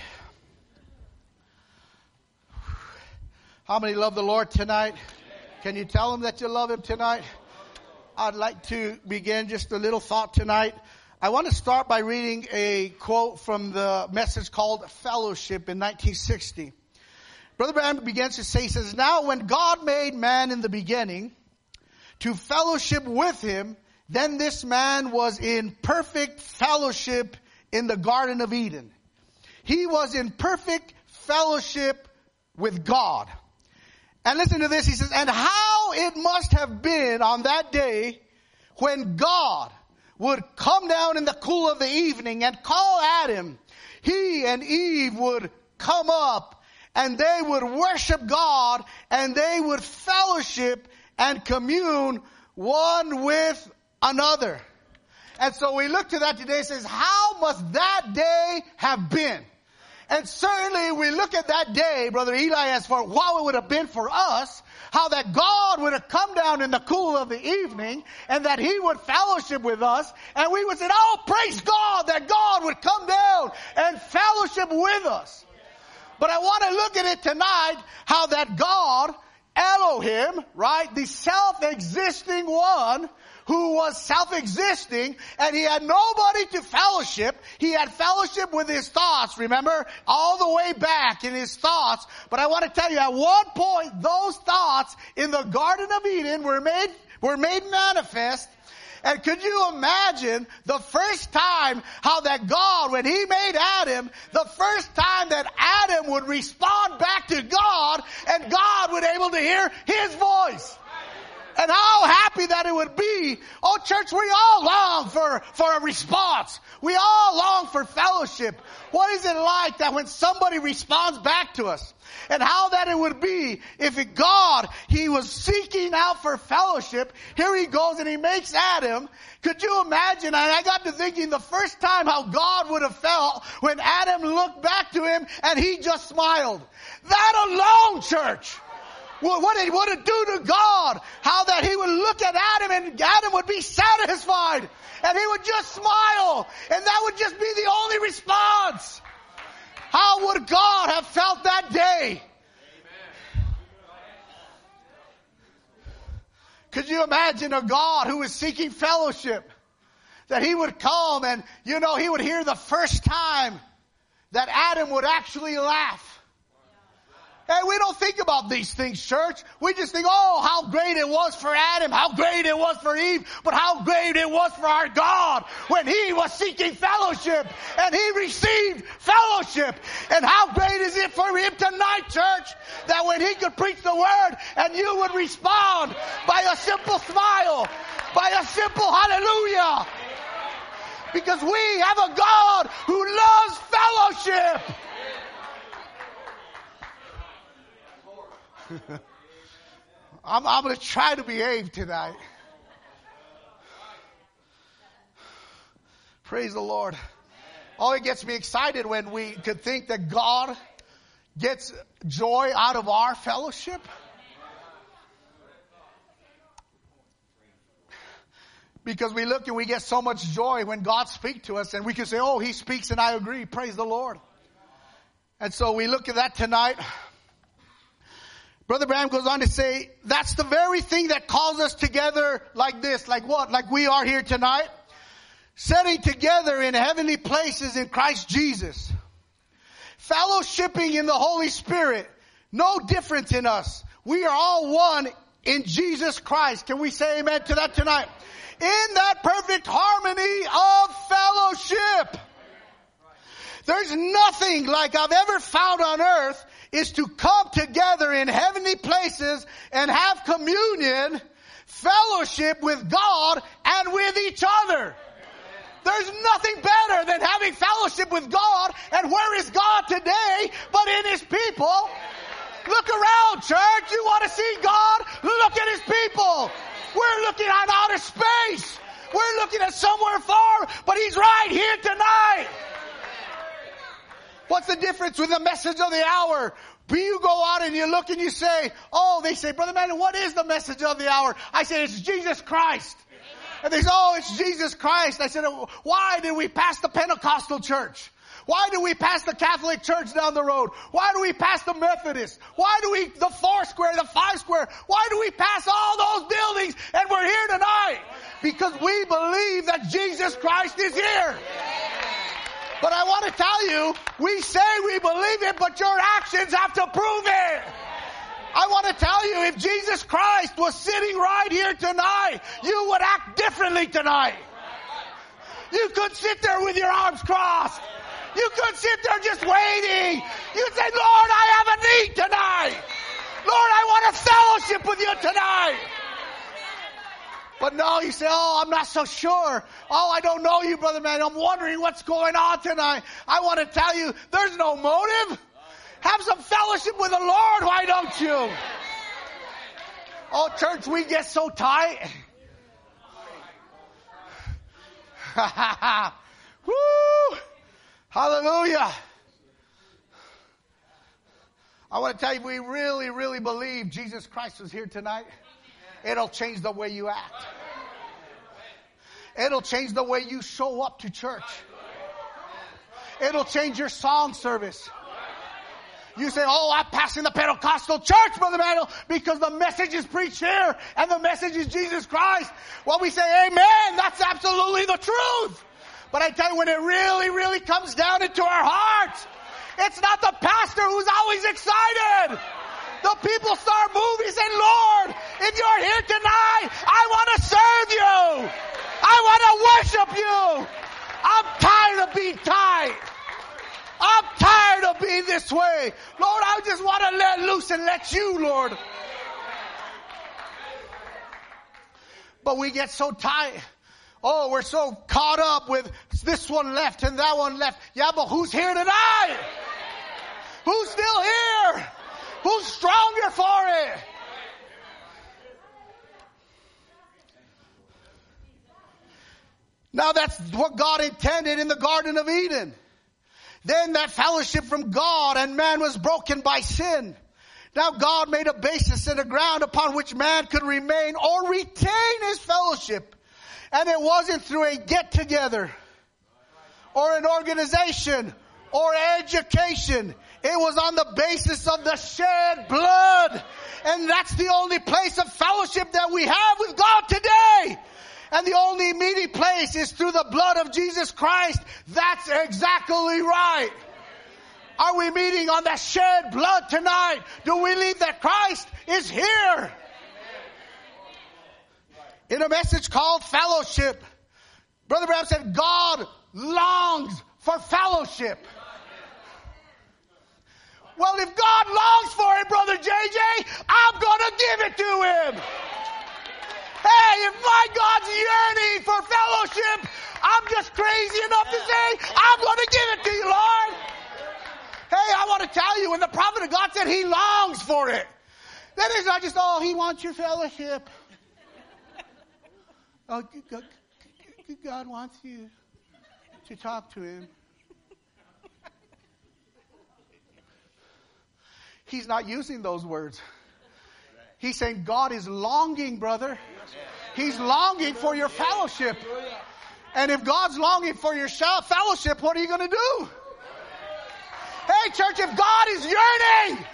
How many love the Lord tonight? Can you tell him that you love him tonight? I'd like to begin just a little thought tonight. I want to start by reading a quote from the message called Fellowship in 1960. Brother Branham begins to say, he says, "Now when God made man in the beginning to fellowship with him, then this man was in perfect fellowship in the Garden of Eden." He was in perfect fellowship with God. And listen to this, he says, "And how it must have been on that day when God would come down in the cool of the evening and call Adam. He and Eve would come up and they would worship God and they would fellowship and commune one with another." And so we look to that today and says, how must that day have been? And certainly we look at that day, Brother Eli, as for what it would have been for us, how that God would have come down in the cool of the evening and that he would fellowship with us. And we would say, oh, praise God that God would come down and fellowship with us. But I want to look at it tonight, how that God, Elohim, right, the self-existing one, who was self-existing, and he had nobody to fellowship. He had fellowship with his thoughts, remember? All the way back in his thoughts. But I want to tell you, at one point, those thoughts in the Garden of Eden were made manifest. And could you imagine the first time how that God, when he made Adam, the first time that Adam would respond back to God, and God would be able to hear his voice? And how happy that it would be. Oh, church, we all long for a response. We all long for fellowship. What is it like that when somebody responds back to us? And how that it would be if God, he was seeking out for fellowship. Here he goes and he makes Adam. Could you imagine? And I got to thinking the first time how God would have felt when Adam looked back to him and he just smiled. That alone, church. What it would do to God, how that he would look at Adam and Adam would be satisfied and he would just smile and that would just be the only response. How would God have felt that day? Could you imagine a God who is seeking fellowship, that he would come and, he would hear the first time that Adam would actually laugh. Hey, we don't think about these things, church. We just think, oh, how great it was for Adam, how great it was for Eve, but how great it was for our God when he was seeking fellowship and he received fellowship. And how great is it for him tonight, church, that when he could preach the word and you would respond by a simple smile, by a simple hallelujah. Because we have a God who loves fellowship. I'm going to try to behave tonight. Praise the Lord. Oh, it gets me excited when we could think that God gets joy out of our fellowship. Because we look and we get so much joy when God speaks to us and we can say, oh, he speaks and I agree. Praise the Lord. And so we look at that tonight. Brother Branham goes on to say, that's the very thing that calls us together like this. Like what? Like we are here tonight. Sitting together in heavenly places in Christ Jesus. Fellowshipping in the Holy Spirit. No difference in us. We are all one in Jesus Christ. Can we say amen to that tonight? In that perfect harmony of fellowship. There's nothing like I've ever found on earth is to come together in heavenly places and have communion, fellowship with God and with each other. There's nothing better than having fellowship with God. And where is God today but in His people? Look around, church. You want to see God? Look at His people. We're looking at outer space. We're looking at somewhere far, but He's right here tonight. What's the difference with the message of the hour? You go out and you look and you say, oh, they say, Brother Manny, what is the message of the hour? I say, it's Jesus Christ. And they say, oh, it's Jesus Christ. I said, why did we pass the Pentecostal church? Why do we pass the Catholic Church down the road? Why do we pass the Methodist? Why do we, the 4 Square, the 5 Square? Why do we pass all those buildings and we're here tonight? Because we believe that Jesus Christ is here. But I want to tell you, we say we believe it, but your actions have to prove it. I want to tell you, if Jesus Christ was sitting right here tonight, you would act differently tonight. You could sit there with your arms crossed. You could sit there just waiting. You'd say, Lord, I have a need tonight. Lord, I want a fellowship with you tonight. But no, you say, oh, I'm not so sure. Oh, I don't know you, Brother Man. I'm wondering what's going on tonight. I want to tell you, there's no motive. Have some fellowship with the Lord, why don't you? Oh, church, we get so tight. Woo! Hallelujah. I want to tell you, we really, really believe Jesus Christ is here tonight. It'll change the way you act. It'll change the way you show up to church. It'll change your song service. You say, oh, I'm passing the Pentecostal church, Brother Manuel, because the message is preached here and the message is Jesus Christ. Well, we say, amen. That's absolutely the truth. But I tell you, when it really, really comes down into our hearts, it's not the pastor who's always excited. The people start moving and say, Lord, if you're here tonight, I want to serve you. I want to worship you. I'm tired of being tight. I'm tired of being this way. Lord, I just want to let loose and let you, Lord. But we get so tight. Oh, we're so caught up with this one left and that one left. Yeah, but who's here tonight? Who's still here? Who's stronger for it? Now that's what God intended in the Garden of Eden. Then that fellowship from God and man was broken by sin. Now God made a basis and a ground upon which man could remain or retain his fellowship. And it wasn't through a get-together or an organization or education. It was on the basis of the shed blood. And that's the only place of fellowship that we have with God today. And the only meeting place is through the blood of Jesus Christ. That's exactly right. Are we meeting on that shed blood tonight? Do we believe that Christ is here? In a message called Fellowship, Brother Branham said, God longs for fellowship. Well, if God longs for it, Brother JJ, I'm going to give it to him. Hey, if my God's yearning for fellowship, I'm just crazy enough to say, I'm going to give it to you, Lord. Hey, I want to tell you, when the prophet of God said he longs for it, that is not just, oh, he wants your fellowship. Oh, God wants you to talk to him. He's not using those words. He's saying God is longing, brother. He's longing for your fellowship. And if God's longing for your fellowship, what are you going to do? Hey, church, if God is yearning,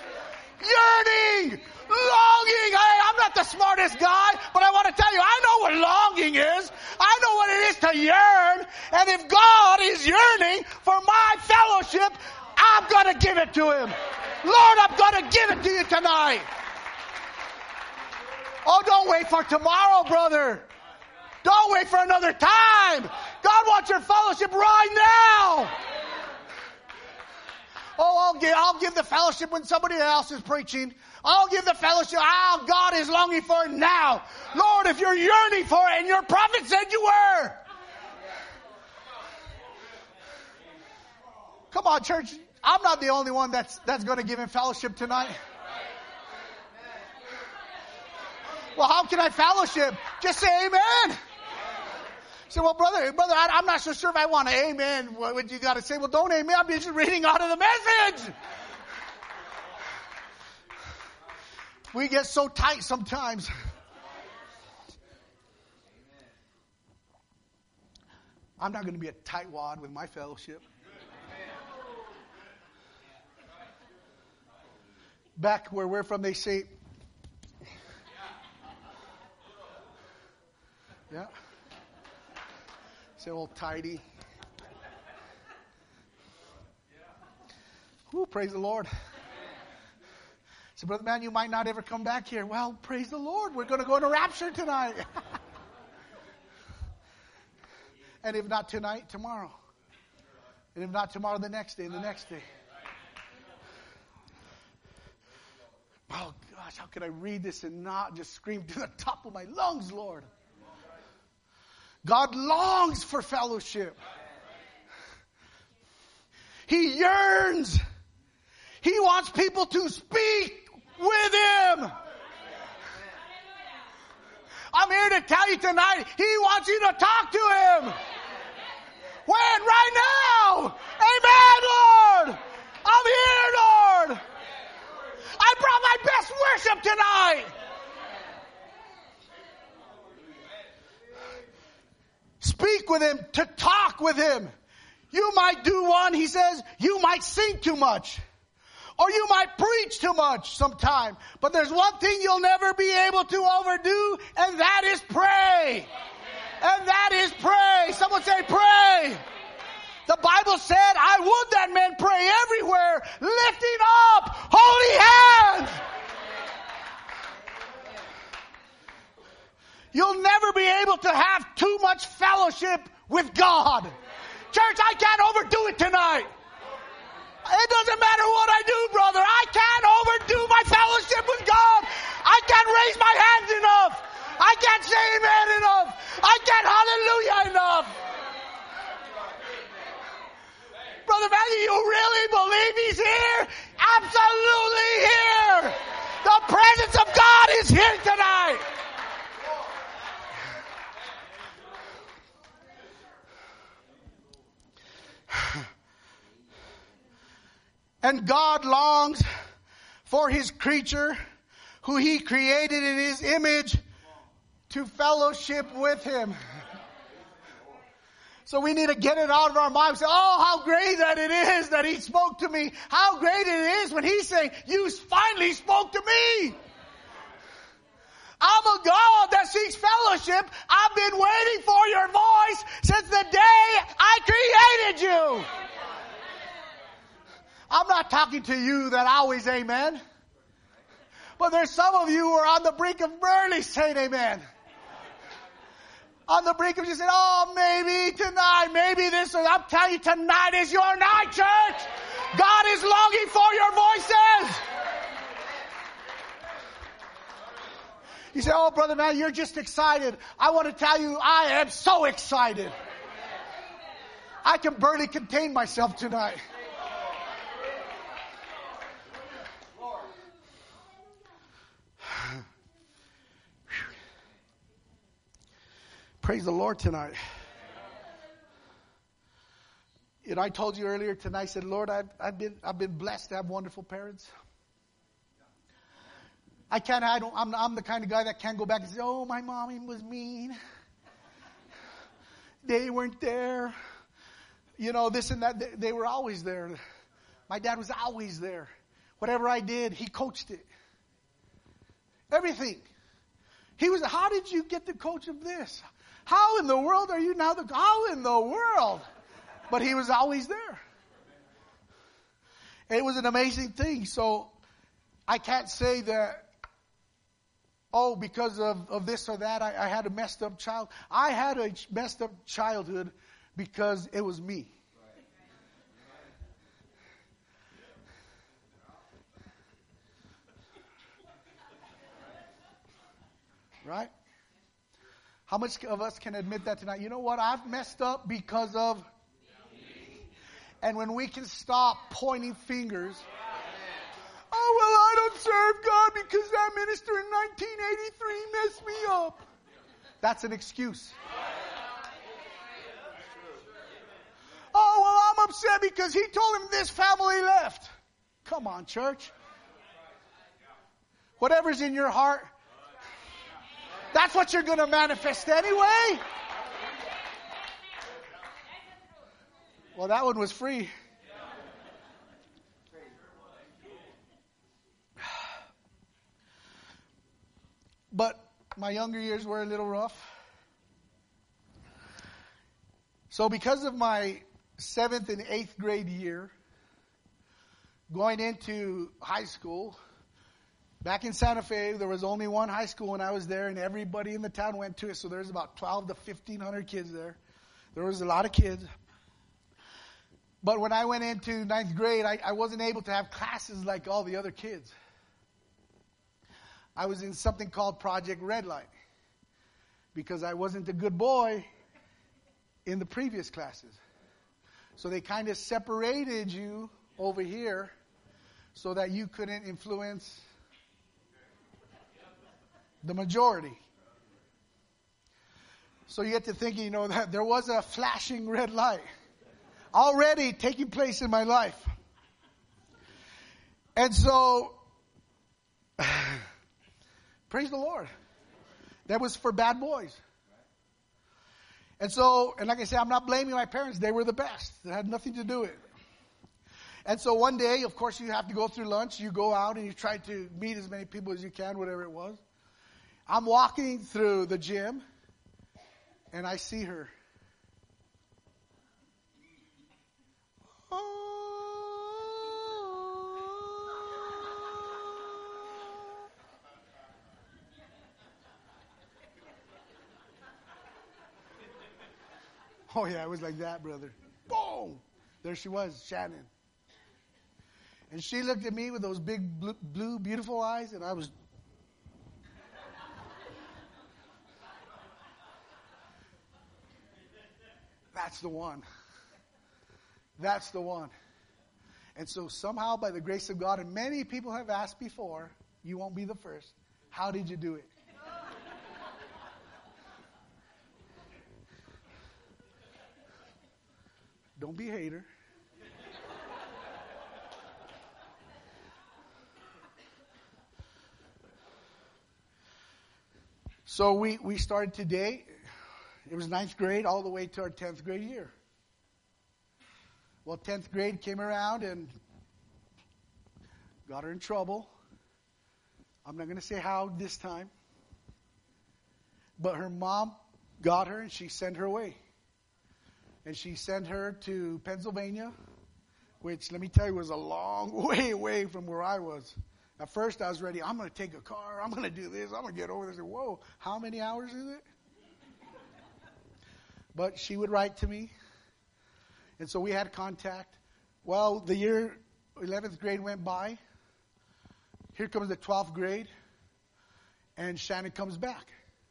longing. Hey, I'm not the smartest guy, but I want to tell you, I know what longing is. I know what it is to yearn. And if God is yearning for my fellowship, I'm going to give it to Him. Lord, I'm going to give it to you tonight. Oh, don't wait for tomorrow, brother. Don't wait for another time. God wants your fellowship right now. Oh, I'll give the fellowship when somebody else is preaching. I'll give the fellowship. God is longing for it now. Lord, if you're yearning for it, and your prophet said you were. Come on, church. I'm not the only one that's going to give Him fellowship tonight. Well, how can I fellowship? Just say amen. Say, well, brother, I'm not so sure if I want to amen. What you got to say? Well, don't amen. I'm just reading out of the message. We get so tight sometimes. I'm not going to be a tightwad with my fellowship. Back where we're from, they say, yeah. Say, old tidy. Ooh, praise the Lord. So, brother man, you might not ever come back here. Well, praise the Lord. We're going to go into rapture tonight. And if not tonight, tomorrow. And if not tomorrow, the next day and the next day. Oh, gosh, how can I read this and not just scream to the top of my lungs, Lord? God longs for fellowship. He yearns. He wants people to speak with Him. I'm here to tell you tonight, He wants you to talk to Him. When? Right now. Amen, Lord. I'm here, Lord. I brought my best worship tonight. Speak with Him, to talk with Him. You might do one, He says, you might sing too much. Or you might preach too much sometime. But there's one thing you'll never be able to overdo, and that is pray. And that is pray. Someone say pray. The Bible said, I would that men pray everywhere, lifting up holy hands. You'll never be able to have too much fellowship with God. Church, I can't overdo it tonight. It doesn't matter what I do, brother. I can't overdo my fellowship with God. I can't raise my hands enough. I can't say amen enough. I can't hallelujah enough. Brother Matthew, you really believe He's here? Absolutely here. The presence of God is here tonight. And God longs for His creature, who He created in His image, to fellowship with Him. So we need to get it out of our minds. Say, oh, how great that it is that He spoke to me. How great it is when He's saying, you finally spoke to me. I'm a God that seeks fellowship. I've been waiting for your voice since the day I created you. I'm not talking to you that always amen. But there's some of you who are on the brink of barely saying amen. On the brink of just saying, oh, maybe tonight, maybe this. I'm telling you, tonight is your night, church. God is longing for your voices. You say, oh, brother man, you're just excited. I want to tell you, I am so excited. I can barely contain myself tonight. Praise the Lord tonight. You know, I told you earlier tonight, I said, Lord, I've been blessed to have wonderful parents. I'm the kind of guy that can't go back and say, oh, my mommy was mean. They weren't there. You know, this and that. They were always there. My dad was always there. Whatever I did, he coached it. Everything. He was, how did you get the coach of this? How in the world are you now how in the world? But he was always there. It was an amazing thing. So I can't say that, oh, because of this or that, I had a messed up child. I had a messed up childhood because it was me. Right? How much of us can admit that tonight? You know what? I've messed up because of me. And when we can stop pointing fingers. Oh, well, I don't serve God because that minister in 1983 messed me up. That's an excuse. Oh, well, I'm upset because he told him this family left. Come on, church. Whatever's in your heart, that's what you're going to manifest anyway. Well, that one was free. But my younger years were a little rough. So because of my 7th and 8th grade year, going into high school, back in Santa Fe, there was only one high school when I was there, and everybody in the town went to it. So there's about 12 to 1,500 kids there. There was a lot of kids. But when I went into 9th grade, I wasn't able to have classes like all the other kids. I was in something called Project Red Light because I wasn't a good boy in the previous classes. So they kind of separated you over here so that you couldn't influence the majority. So you get to thinking, that there was a flashing red light already taking place in my life. And so, praise the Lord. That was for bad boys. And so, and like I said, I'm not blaming my parents. They were the best. It had nothing to do with it. And so one day, of course, you have to go through lunch. You go out and you try to meet as many people as you can, whatever it was. I'm walking through the gym, and I see her. Oh, yeah, it was like that, brother. Boom! There she was, Shannon. And she looked at me with those big, blue, beautiful eyes, and I was... That's the one. That's the one. And so somehow, by the grace of God, and many people have asked before, you won't be the first, how did you do it? Don't be a hater. So we started today. It was 9th grade all the way to our 10th grade year. Well, 10th grade came around and got her in trouble. I'm not going to say how this time. But her mom got her and she sent her away. And she sent her to Pennsylvania, which, let me tell you, was a long way away from where I was. At first, I was ready. I'm going to take a car. I'm going to do this. I'm going to get over this. And, whoa, how many hours is it? But she would write to me. And so we had contact. Well, the year 11th grade went by. Here comes the 12th grade. And Shannon comes back.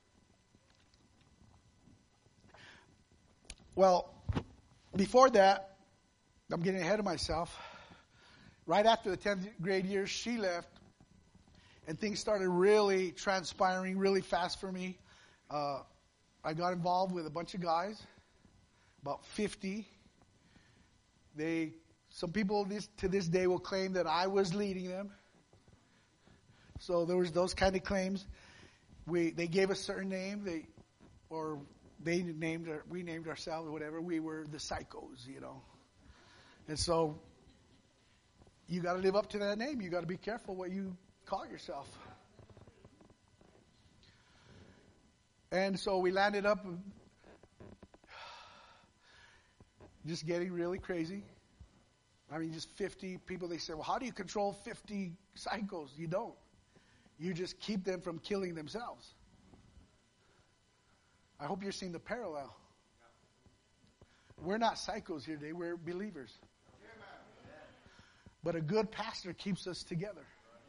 Well, before that, I'm getting ahead of myself. Right after the 10th grade year, she left. And things started really transpiring really fast for me. I got involved with a bunch of guys, about 50. Some people to this day will claim that I was leading them. So there was those kind of claims. They gave a certain name. We named ourselves or whatever. We were the psychos, And so you got to live up to that name. You got to be careful what you call yourself. And so we landed up just getting really crazy. I mean, just 50 people. They say, well, how do you control 50 psychos? You don't. You just keep them from killing themselves. I hope you're seeing the parallel. We're not psychos here today. We're believers. But a good pastor keeps us together.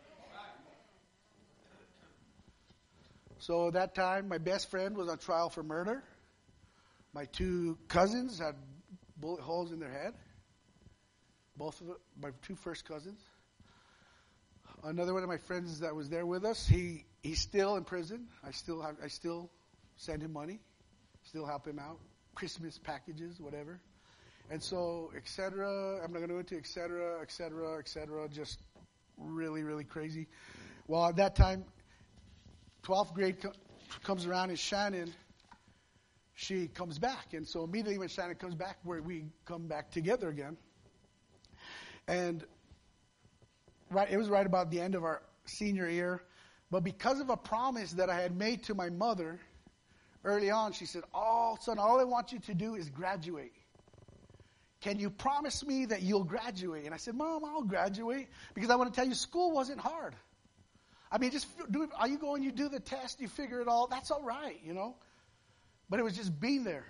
So at that time, my best friend was on trial for murder. My two cousins had bullet holes in their head. Both of them, my two first cousins. Another one of my friends that was there with us, he's still in prison. I still send him money, still help him out, Christmas packages, whatever. And so, et cetera, I'm not going to go into et cetera, just really, really crazy. Well, at that time, 12th grade comes around, and Shannon, she comes back. And so immediately when Shannon comes back, we come back together again. And it was right about the end of our senior year. But because of a promise that I had made to my mother early on, she said, son, all I want you to do is graduate. Can you promise me that you'll graduate? And I said, Mom, I'll graduate. Because I want to tell you, school wasn't hard. I mean, just do it. Are you going, you do the test, you figure it all. That's all right, you know. But it was just being there.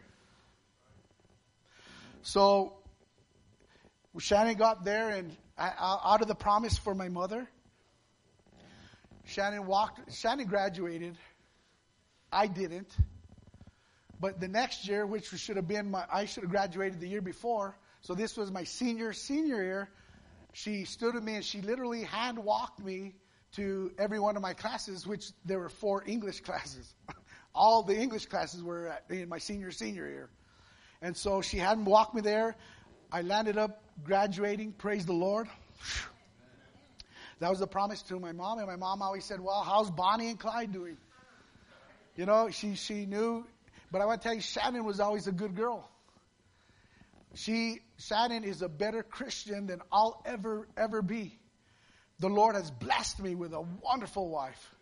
So Shannon got there, and out of the promise for my mother, Shannon graduated. I didn't. But the next year, which should have been I should have graduated the year before. So this was my senior year. She stood with me and she literally hand walked me to every one of my classes, which there were 4 English classes. All the English classes were in my senior year. And so she had walked me there. I landed up graduating. Praise the Lord. That was the promise to my mom. And my mom always said, well, how's Bonnie and Clyde doing? You know, she knew. But I want to tell you, Shannon was always a good girl. Shannon is a better Christian than I'll ever be. The Lord has blessed me with a wonderful wife.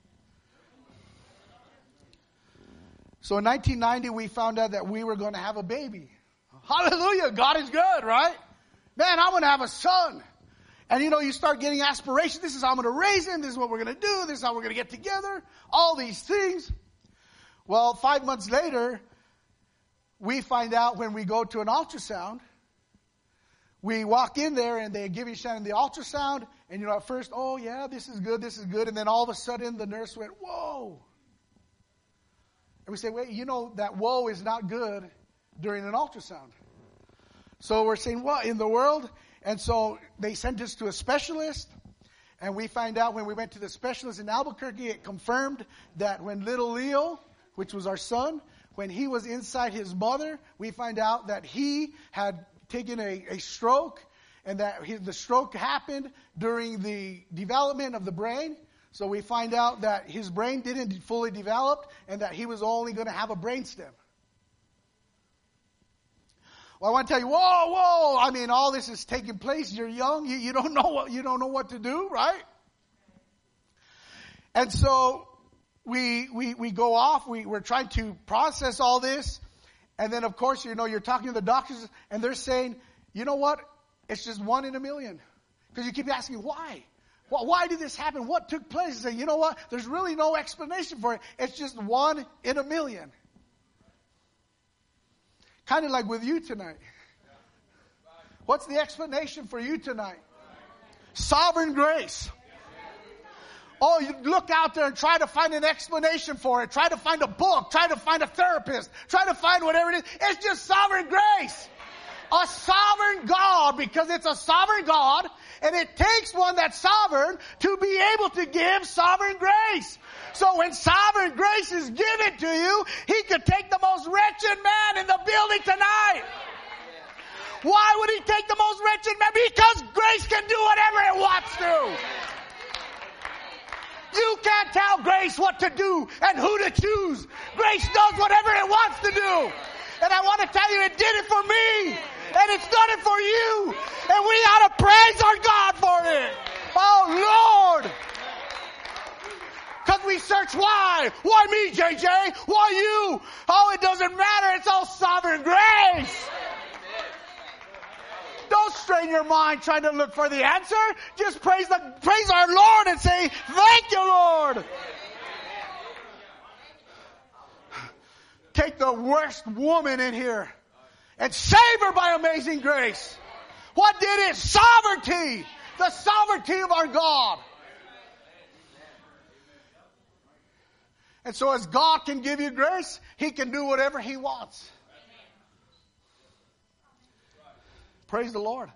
So in 1990, we found out that we were going to have a baby. Hallelujah. God is good, right? Man, I'm going to have a son. And you know, you start getting aspirations. This is how I'm going to raise him. This is what we're going to do. This is how we're going to get together. All these things. Well, 5 months later, we find out when we go to an ultrasound. We walk in there and they give Shannon the ultrasound. And you know, at first, oh yeah, this is good. And then all of a sudden the nurse went, whoa. And we say, wait, you know that whoa is not good during an ultrasound. So we're saying, what in the world? And so they sent us to a specialist. And we find out when we went to the specialist in Albuquerque, it confirmed that when little Leo, which was our son, when he was inside his mother, we find out that he had taken a stroke, and that the stroke happened during the development of the brain. So we find out that his brain didn't fully develop, and that he was only going to have a brainstem. Well, I want to tell you, whoa! I mean, all this is taking place. You're young. You don't know what to do, right? And so we go off. We're trying to process all this. And then, of course, you know, you're talking to the doctors, and they're saying, you know what? It's just 1 in a million. Because you keep asking, why? Well, why did this happen? What took place? You say, you know what? There's really no explanation for it. It's just 1 in a million. Kind of like with you tonight. What's the explanation for you tonight? Sovereign grace. Oh, you look out there and try to find an explanation for it. Try to find a book. Try to find a therapist. Try to find whatever it is. It's just sovereign grace. A sovereign God, because it's a sovereign God, and it takes one that's sovereign to be able to give sovereign grace. So when sovereign grace is given to you, He could take the most wretched man in the building tonight. Why would He take the most wretched man? Because grace can do whatever it wants to. You can't tell grace what to do and who to choose. Grace does whatever it wants to do. And I want to tell you, it did it for me. And it's done it for you. And we ought to praise our God for it. Oh, Lord. Because we search why. Why me, JJ? Why you? Oh, it doesn't matter. It's all sovereign grace. in your mind trying to look for the answer. Just praise our Lord and say, thank you, Lord. Take the worst woman in here and save her by amazing grace. What did it? Sovereignty. The sovereignty of our God. And so as God can give you grace, He can do whatever He wants. Praise the Lord.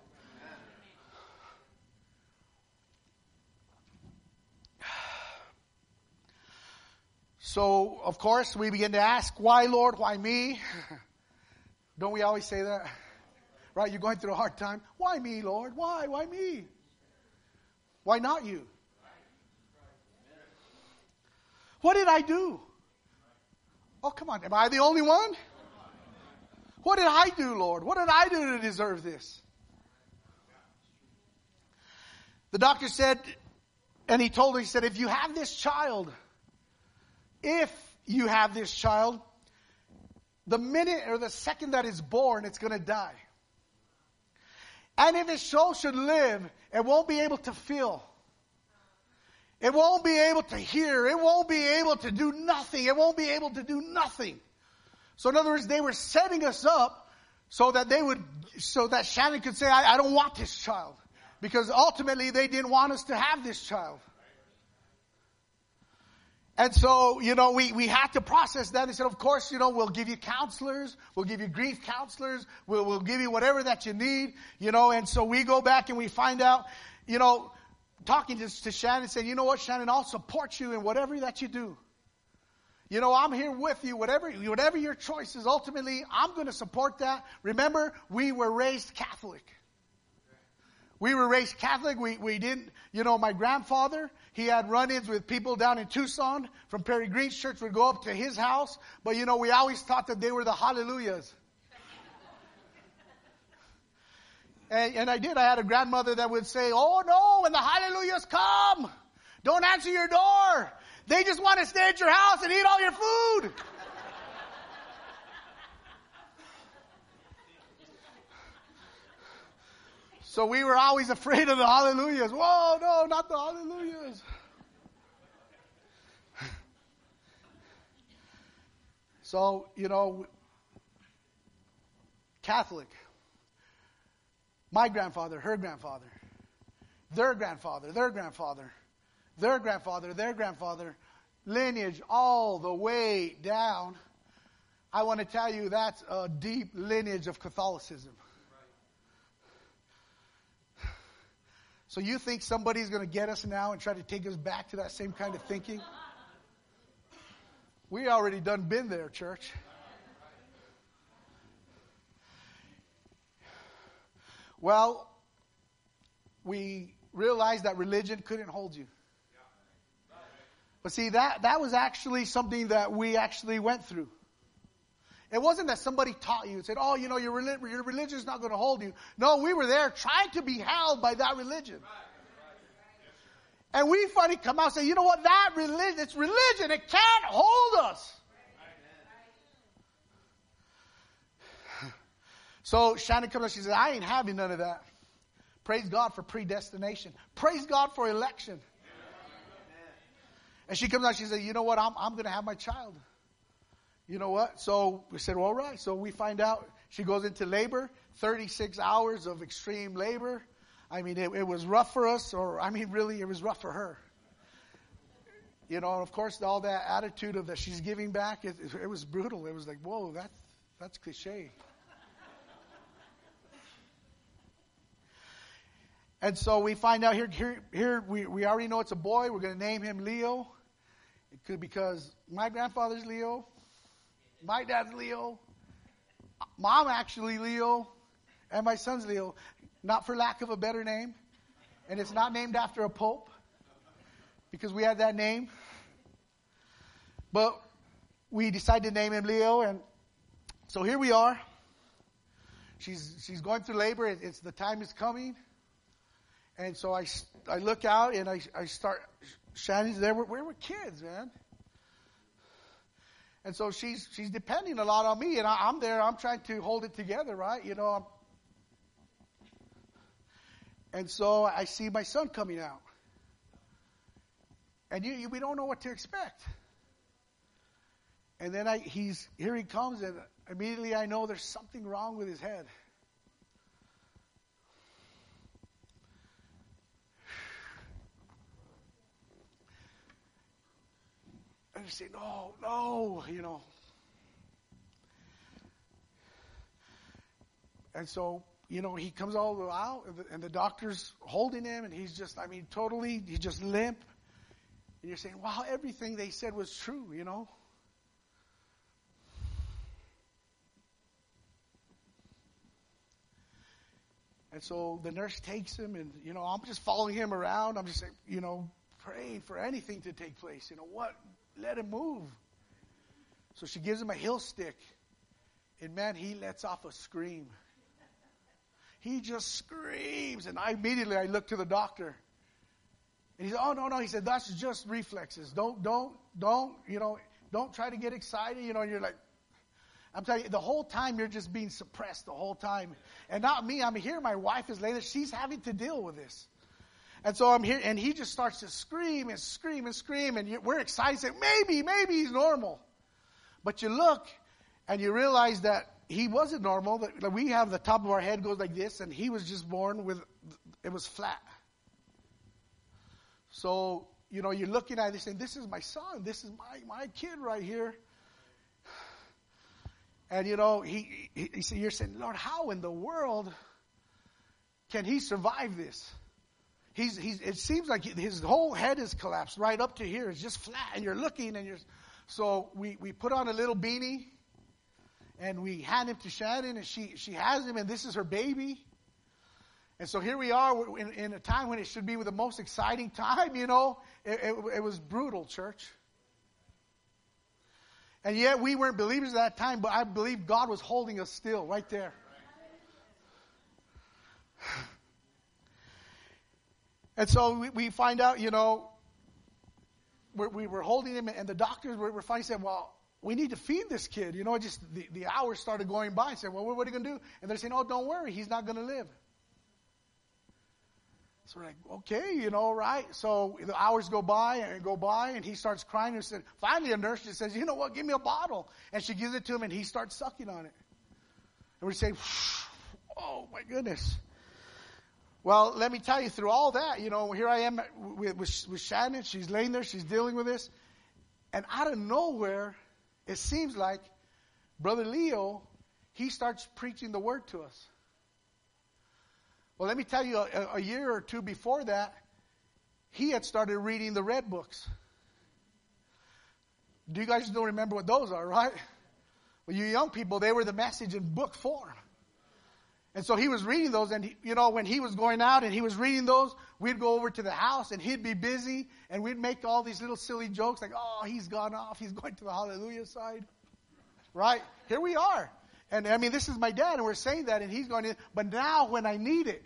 So, of course, we begin to ask, why, Lord? Why me? Don't we always say that? Right? You're going through a hard time. Why me, Lord? Why? Why me? Why not you? What did I do? Oh, come on. Am I the only one? What did I do, Lord? What did I do to deserve this? The doctor said, and he told her, he said, if you have this child, the minute or the second that it's born, it's going to die. And if its soul should live, it won't be able to feel. It won't be able to hear. It won't be able to do nothing. It won't be able to do nothing. So in other words, they were setting us up so that Shannon could say, I don't want this child. Because ultimately they didn't want us to have this child. And so, we had to process that. They said, of course, we'll give you counselors. We'll give you grief counselors. We'll give you whatever that you need, and so we go back and we find out, talking to Shannon, saying, you know what, Shannon, I'll support you in whatever that you do. I'm here with you, whatever your choice is. Ultimately, I'm going to support that. Remember, we were raised Catholic. We were raised Catholic. We didn't, my grandfather, he had run-ins with people down in Tucson from Perry Green's church. Would go up to his house. But, we always thought that they were the hallelujahs. And I did. I had a grandmother that would say, oh no, when the hallelujahs come, don't answer your door. They just want to stay at your house and eat all your food. So we were always afraid of the hallelujahs. Whoa, no, not the hallelujahs. So, Catholic. My grandfather, her grandfather, their grandfather, their grandfather, their grandfather, their grandfather, lineage all the way down. I want to tell you that's a deep lineage of Catholicism. So you think somebody's going to get us now and try to take us back to that same kind of thinking? We already done been there, church. Well, we realized that religion couldn't hold you. But see, that was actually something that we actually went through. It wasn't that somebody taught you and said, oh, your religion is not going to hold you. No, we were there trying to be held by that religion. And we finally come out and say, you know what, that religion, it's religion. It can't hold us. So Shannon comes out, she says, I ain't having none of that. Praise God for predestination. Praise God for election. And she comes out, she says, you know what, I'm going to have my child. You know what? So we said, well, all right. So we find out she goes into labor, 36 hours of extreme labor. I mean, it was rough for us, really, it was rough for her. And of course, all that attitude of that she's giving back, it was brutal. It was like, whoa, that's cliche. And so we find out here we already know it's a boy. We're going to name him Leo. It could because my grandfather's Leo. My dad's Leo. Mom actually Leo. And my son's Leo. Not for lack of a better name. And it's not named after a pope. Because we had that name. But we decided to name him Leo. And so here we are. She's going through labor. It's the time is coming. And so I look out and I start, Shannon's there. We're kids, man. And so she's depending a lot on me, and I'm there. I'm trying to hold it together, right? And so I see my son coming out. And we don't know what to expect. And then here he comes, and immediately I know there's something wrong with his head. And I say, no, you know. And so, you know, he comes all the way out, and the doctor's holding him, and he's just limp. And you're saying, wow, everything they said was true, you know. And so the nurse takes him, and, you know, I'm just following him around. I'm just, you know, praying for anything to take place. You know, let him move. So she gives him a heel stick. And, man, he lets off a scream. He just screams. And I look to the doctor. And he said, oh, no. He said, that's just reflexes. Don't, you know, don't try to get excited. You know, and you're like, I'm telling you, the whole time you're just being suppressed the whole time. And not me. I'm here. My wife is laying there. She's having to deal with this. And so I'm here. And he just starts to scream and scream and scream. And we're excited. Saying, maybe he's normal. But you look and you realize that he wasn't normal. That we have the top of our head goes like this. And he was just born it was flat. So, you know, you're looking at this and this is my son. This is my kid right here. And, you know, you're saying, Lord, how in the world can he survive this? It seems like his whole head is collapsed right up to here. It's just flat. And you're looking and so we put on a little beanie and we hand him to Shannon and she has him and this is her baby. And so here we are in a time when it should be the most exciting time, you know. It was brutal, church. And yet we weren't believers at that time, but I believe God was holding us still right there. And so we find out, you know, we were holding him, and the doctors were finally saying, well, we need to feed this kid. You know, just the hours started going by and said, well, what are you going to do? And they're saying, oh, don't worry, he's not going to live. So we're like, okay, you know, right? So the hours go by, and he starts crying. And finally, a nurse just says, you know what, give me a bottle. And she gives it to him, and he starts sucking on it. And we say, oh, my goodness. Well, let me tell you, through all that, you know, here I am with Shannon. She's laying there. She's dealing with this. And out of nowhere, it seems like Brother Leo, he starts preaching the word to us. Well, let me tell you, a year or two before that, he had started reading the red books. Do you guys don't remember what those are, right? Well, you young people, they were the message in book form. And so he was reading those, and you know, when he was going out and he was reading those, we'd go over to the house and he'd be busy and we'd make all these little silly jokes like, oh, he's gone off, he's going to the hallelujah side. Right? Here we are. And I mean, this is my dad, and we're saying that, and he's going in. But now, when I need it,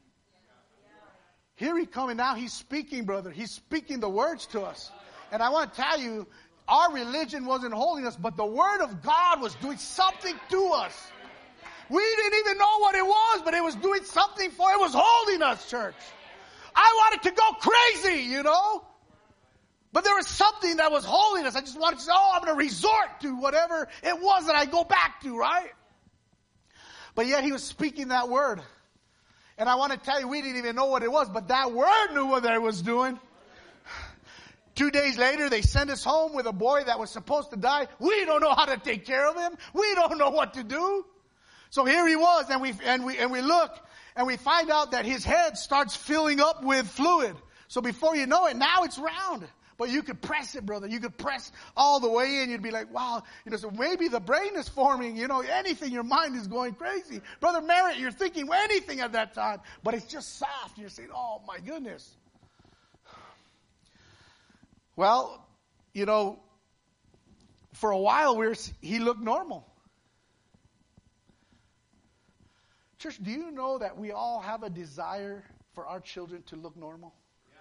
here he comes, and now he's speaking, brother. He's speaking the words to us. And I want to tell you, our religion wasn't holding us, but the Word of God was doing something to us. We didn't even know what it was, but it was doing something it was holding us, church. I wanted to go crazy, you know. But there was something that was holding us. I just wanted to say, I'm going to resort to whatever it was that I go back to, right? But yet he was speaking that word. And I want to tell you, we didn't even know what it was, but that word knew what it was doing. 2 days later, they sent us home with a boy that was supposed to die. We don't know how to take care of him. We don't know what to do. So here he was, and we look, and we find out that his head starts filling up with fluid. So before you know it, now it's round. But you could press it, brother. You could press all the way in. You'd be like, wow. You know, so maybe the brain is forming, you know, anything. Your mind is going crazy. Brother Merritt, you're thinking anything at that time. But it's just soft. You're saying, oh, my goodness. Well, you know, for a while, he looked normal. Church, do you know that we all have a desire for our children to look normal?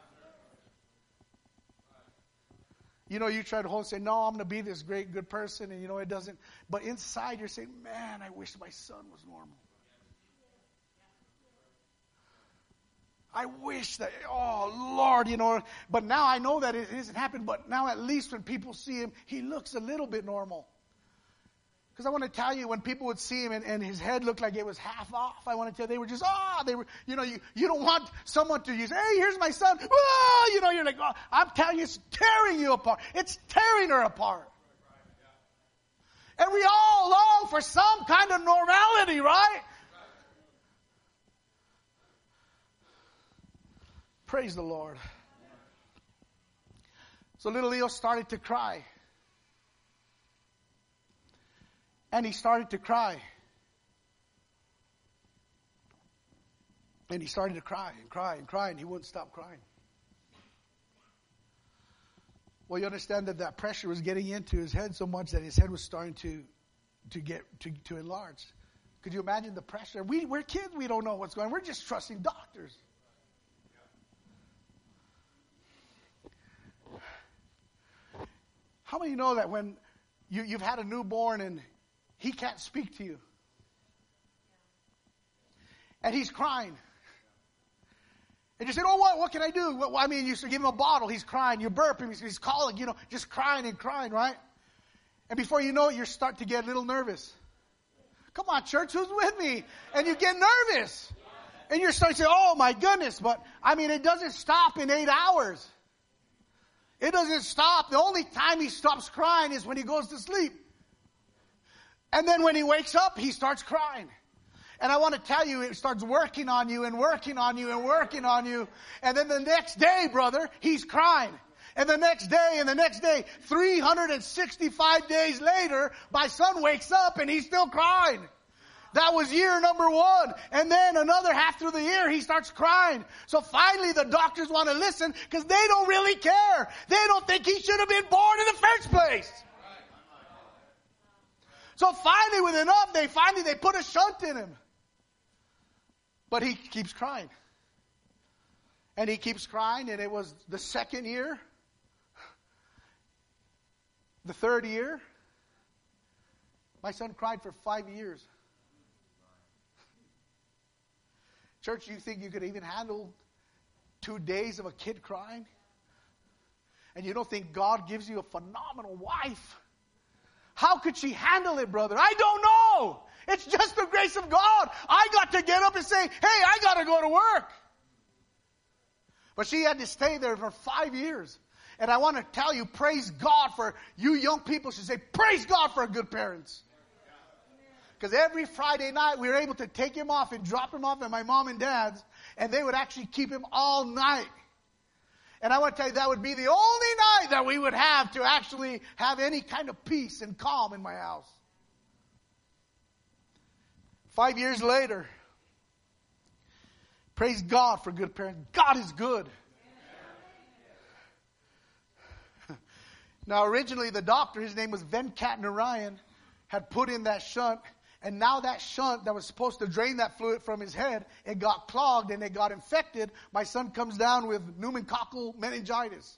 You know, you try to hold and say, no, I'm going to be this great, good person. And, you know, it doesn't. But inside you're saying, man, I wish my son was normal. I wish that, oh Lord, but now I know that it hasn't happened, but now at least when people see him, he looks a little bit normal. Because I want to tell you, when people would see him and his head looked like it was half off, I want to tell you, they were just, you don't want someone to use, hey, here's my son. You're like, oh, I'm telling you, it's tearing you apart. It's tearing her apart. And we all long for some kind of normality, right? Praise the Lord. So little Leo started to cry. And he started to cry. And he started to cry and cry and cry, and he wouldn't stop crying. Well, you understand that pressure was getting into his head so much that his head was starting to enlarge. Could you imagine the pressure? We're kids. We don't know what's going on. We're just trusting doctors. How many know that when you've had a newborn and he can't speak to you? And he's crying. And you say, oh, what can I do? Well, I mean, you should give him a bottle. He's crying. You burp him. He's calling, just crying and crying, right? And before you know it, you start to get a little nervous. Come on, church, who's with me? And you get nervous. And you're starting to say, oh, my goodness. But, I mean, it doesn't stop in 8 hours. It doesn't stop. The only time he stops crying is when he goes to sleep. And then when he wakes up, he starts crying. And I want to tell you, it starts working on you and working on you and working on you. And then the next day, brother, he's crying. And the next day and the next day, 365 days later, my son wakes up and he's still crying. That was year number 1. And then another half through the year, he starts crying. So finally the doctors want to listen because they don't really care. They don't think he should have been born in the first place. So finally with enough, they put a shunt in him. But he keeps crying. And he keeps crying, and it was the second year, the third year. My son cried for 5 years. Church, you think you could even handle 2 days of a kid crying? And you don't think God gives you a phenomenal wife? How could she handle it, brother? I don't know. It's just the grace of God. I got to get up and say, hey, I got to go to work. But she had to stay there for 5 years. And I want to tell you, praise God for you young people should say, praise God for good parents. Because every Friday night we were able to take him off and drop him off at my mom and dad's. And they would actually keep him all night. And I want to tell you, that would be the only night that we would have to actually have any kind of peace and calm in my house. 5 years later, praise God for good parents. God is good. Now, originally the doctor, his name was Venkat Narayan, had put in that shunt. And now that shunt that was supposed to drain that fluid from his head, it got clogged and it got infected. My son comes down with pneumococcal meningitis.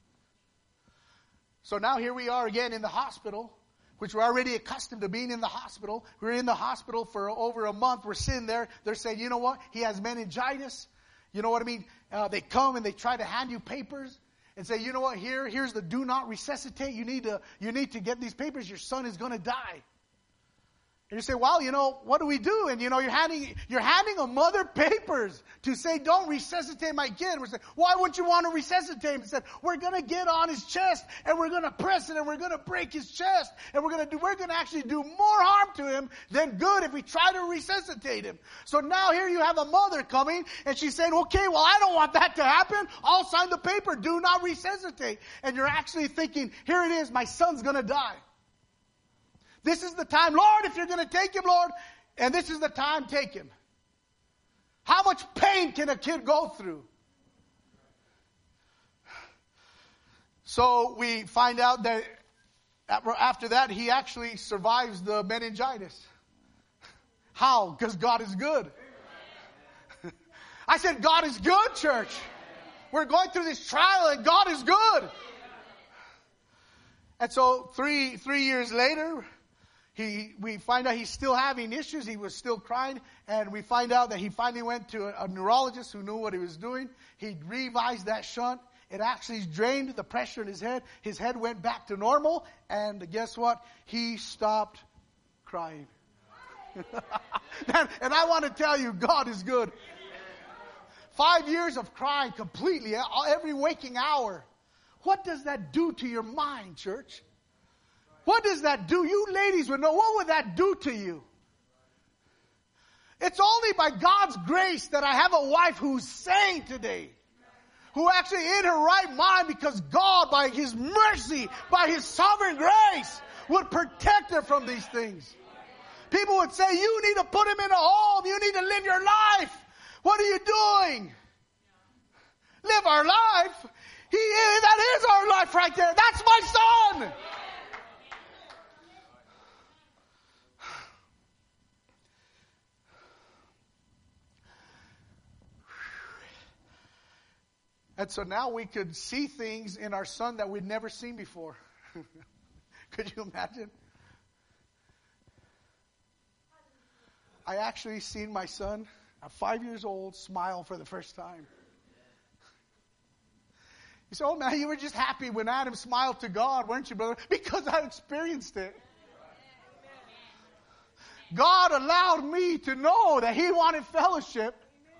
So now here we are again in the hospital, which we're already accustomed to being in the hospital. We're in the hospital for over a month. We're sitting there. They're saying, you know what? He has meningitis. You know what I mean? They come and they try to hand you papers and say, you know what? Here's the do not resuscitate. You need to get these papers. Your son is going to die. And you say, well, what do we do? And, you're handing a mother papers to say, don't resuscitate my kid. We're saying, why would you want to resuscitate him? He said, we're going to get on his chest and we're going to press it and we're going to break his chest. And we're going to actually do more harm to him than good if we try to resuscitate him. So now here you have a mother coming and she's saying, okay, well, I don't want that to happen. I'll sign the paper. Do not resuscitate. And you're actually thinking, here it is. My son's going to die. This is the time, Lord, if you're going to take him, Lord, and this is the time, take him. How much pain can a kid go through? So we find out that after that, he actually survives the meningitis. How? Because God is good. I said, God is good, church. We're going through this trial and God is good. And so three years later, We find out he's still having issues. He was still crying. And we find out that he finally went to a neurologist who knew what he was doing. He revised that shunt. It actually drained the pressure in his head. His head went back to normal. And guess what? He stopped crying. And I want to tell you, God is good. 5 years of crying completely, every waking hour. What does that do to your mind, church? What does that do? You ladies would know. What would that do to you? It's only by God's grace that I have a wife who's sane today. Who actually in her right mind, because God, by His mercy, by His sovereign grace, would protect her from these things. People would say, you need to put him in a home. You need to live your life. What are you doing? Live our life? That is our life right there. That's my son. And so now we could see things in our son that we'd never seen before. Could you imagine? I actually seen my son at 5 years old smile for the first time. You say, oh man, you were just happy when Adam smiled to God, weren't you, brother? Because I experienced it. God allowed me to know that He wanted fellowship.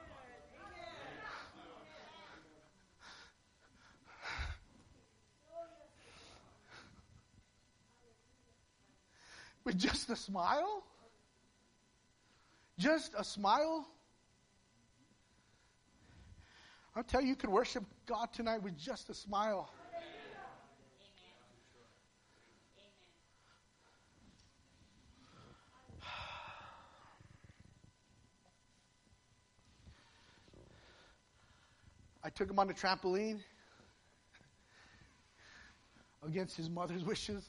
With just a smile? Just a smile? I'll tell you, you could worship God tonight with just a smile. I took him on the trampoline against his mother's wishes.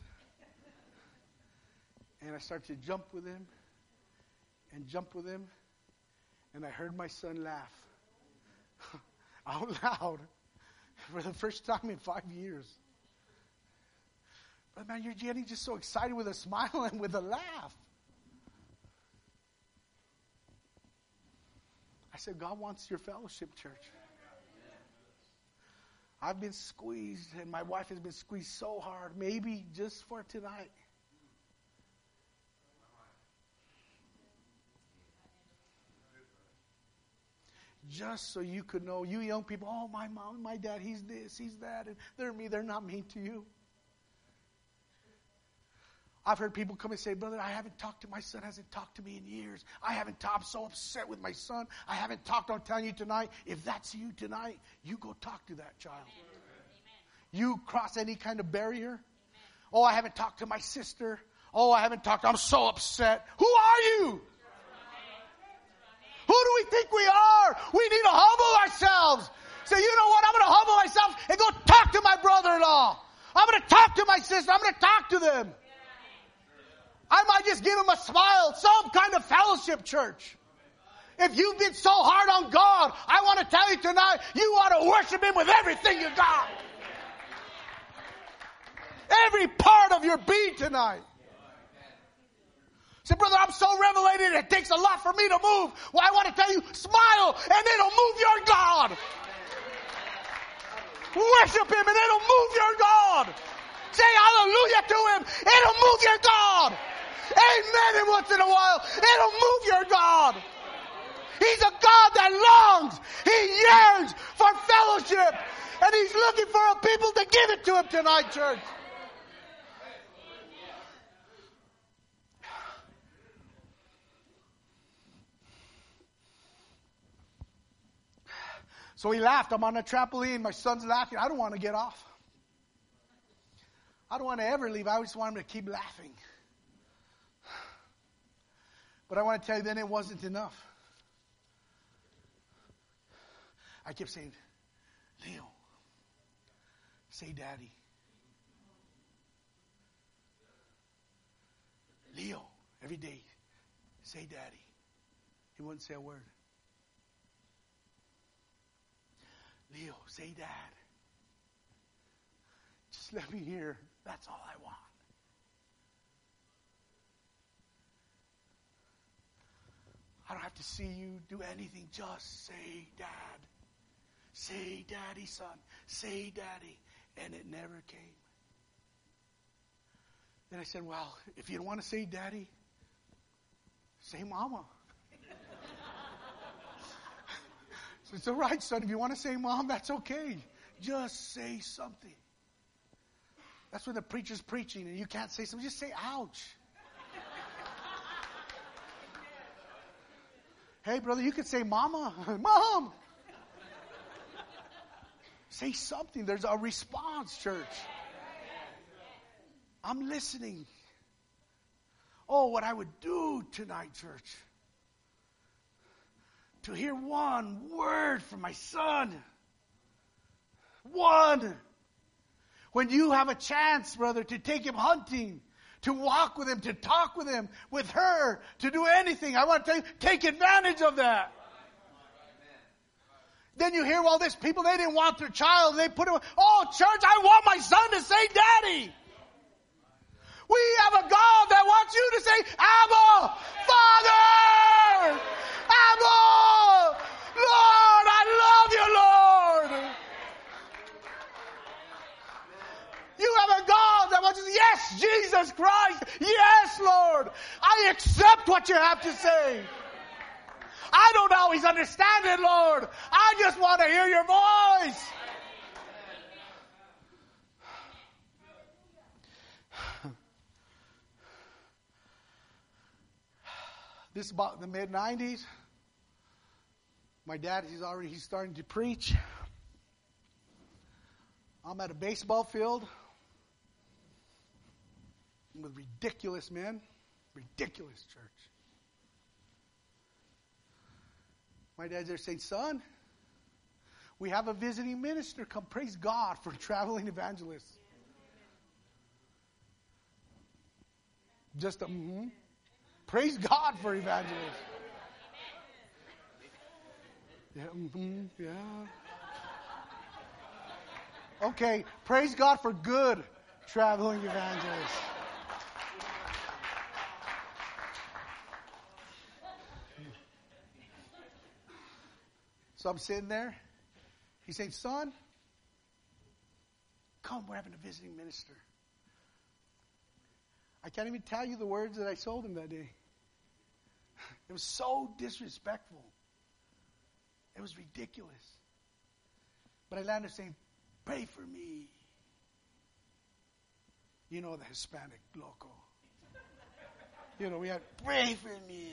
And I started to jump with him and jump with him. And I heard my son laugh out loud for the first time in 5 years. But man, you're getting just so excited with a smile and with a laugh. I said, God wants your fellowship, church. I've been squeezed, and my wife has been squeezed so hard, maybe just for tonight. Just so you could know, you young people, oh, my mom, my dad, he's this, he's that, and they're not mean to you. I've heard people come and say, brother, I haven't talked to my son, hasn't talked to me in years. I'm so upset with my son. I haven't talked. I'm telling you tonight, if that's you tonight, you go talk to that child. Amen. You cross any kind of barrier. Amen. Oh, I haven't talked to my sister. Oh, I haven't talked. I'm so upset. Who are you? Who do we think we are? We need to humble ourselves. Say, you know what? I'm going to humble myself and go talk to my brother-in-law. I'm going to talk to my sister. I'm going to talk to them. I might just give them a smile, some kind of fellowship, church. If you've been so hard on God, I want to tell you tonight, you ought to worship Him with everything you got. Every part of your being tonight. Say, brother, I'm so revelated, it takes a lot for me to move. Well, I want to tell you, smile and it'll move your God. Worship Him and it'll move your God. Say hallelujah to Him. It'll move your God. Amen. And once in a while, it'll move your God. He's a God that longs. He yearns for fellowship. And He's looking for a people to give it to Him tonight, church. So he laughed. I'm on a trampoline. My son's laughing. I don't want to get off. I don't want to ever leave. I just want him to keep laughing. But I want to tell you, then it wasn't enough. I kept saying, Leo, say daddy. Leo, every day, say daddy. He wouldn't say a word. Leo, say dad. Just let me hear. That's all I want. got to see you do anything, just say Dad. Say Daddy, son. Say Daddy. And it never came. Then I said, well, if you don't want to say Daddy, say Mama. So it's all right, son. If you want to say Mom, that's okay. Just say something. That's when the preacher's preaching and you can't say something. Just say, ouch. Hey, brother, you could say Mama. Mom. Say something. There's a response, church. I'm listening. Oh, what I would do tonight, church. To hear one word from my son. One. When you have a chance, brother, to take him hunting, to walk with him, to talk with him, with her, to do anything, I want to tell you, take advantage of that. Then you hear all this. People, they didn't want their child. They put it, oh, church, I want my son to say Daddy. We have a God that wants you to say, Abba, Father, Abba, Lord, I love you, Lord. You have a God that wants you to say, yes, Jesus Christ, yes, Lord, I accept what you have to say. I don't always understand it, Lord. I just want to hear your voice. This is about the mid-90s. My dad, he's starting to preach. I'm at a baseball field with ridiculous men. Ridiculous church. My dad's there saying, son, we have a visiting minister. Come, praise God for traveling evangelists. Just a praise God for evangelists. Yeah, yeah. Okay, praise God for good traveling evangelists. So I'm sitting there. He's saying, son, come, we're having a visiting minister. I can't even tell you the words that I told him that day. It was so disrespectful. It was ridiculous. But I landed saying, pray for me. You know the Hispanic loco. You know, we had, pray for me.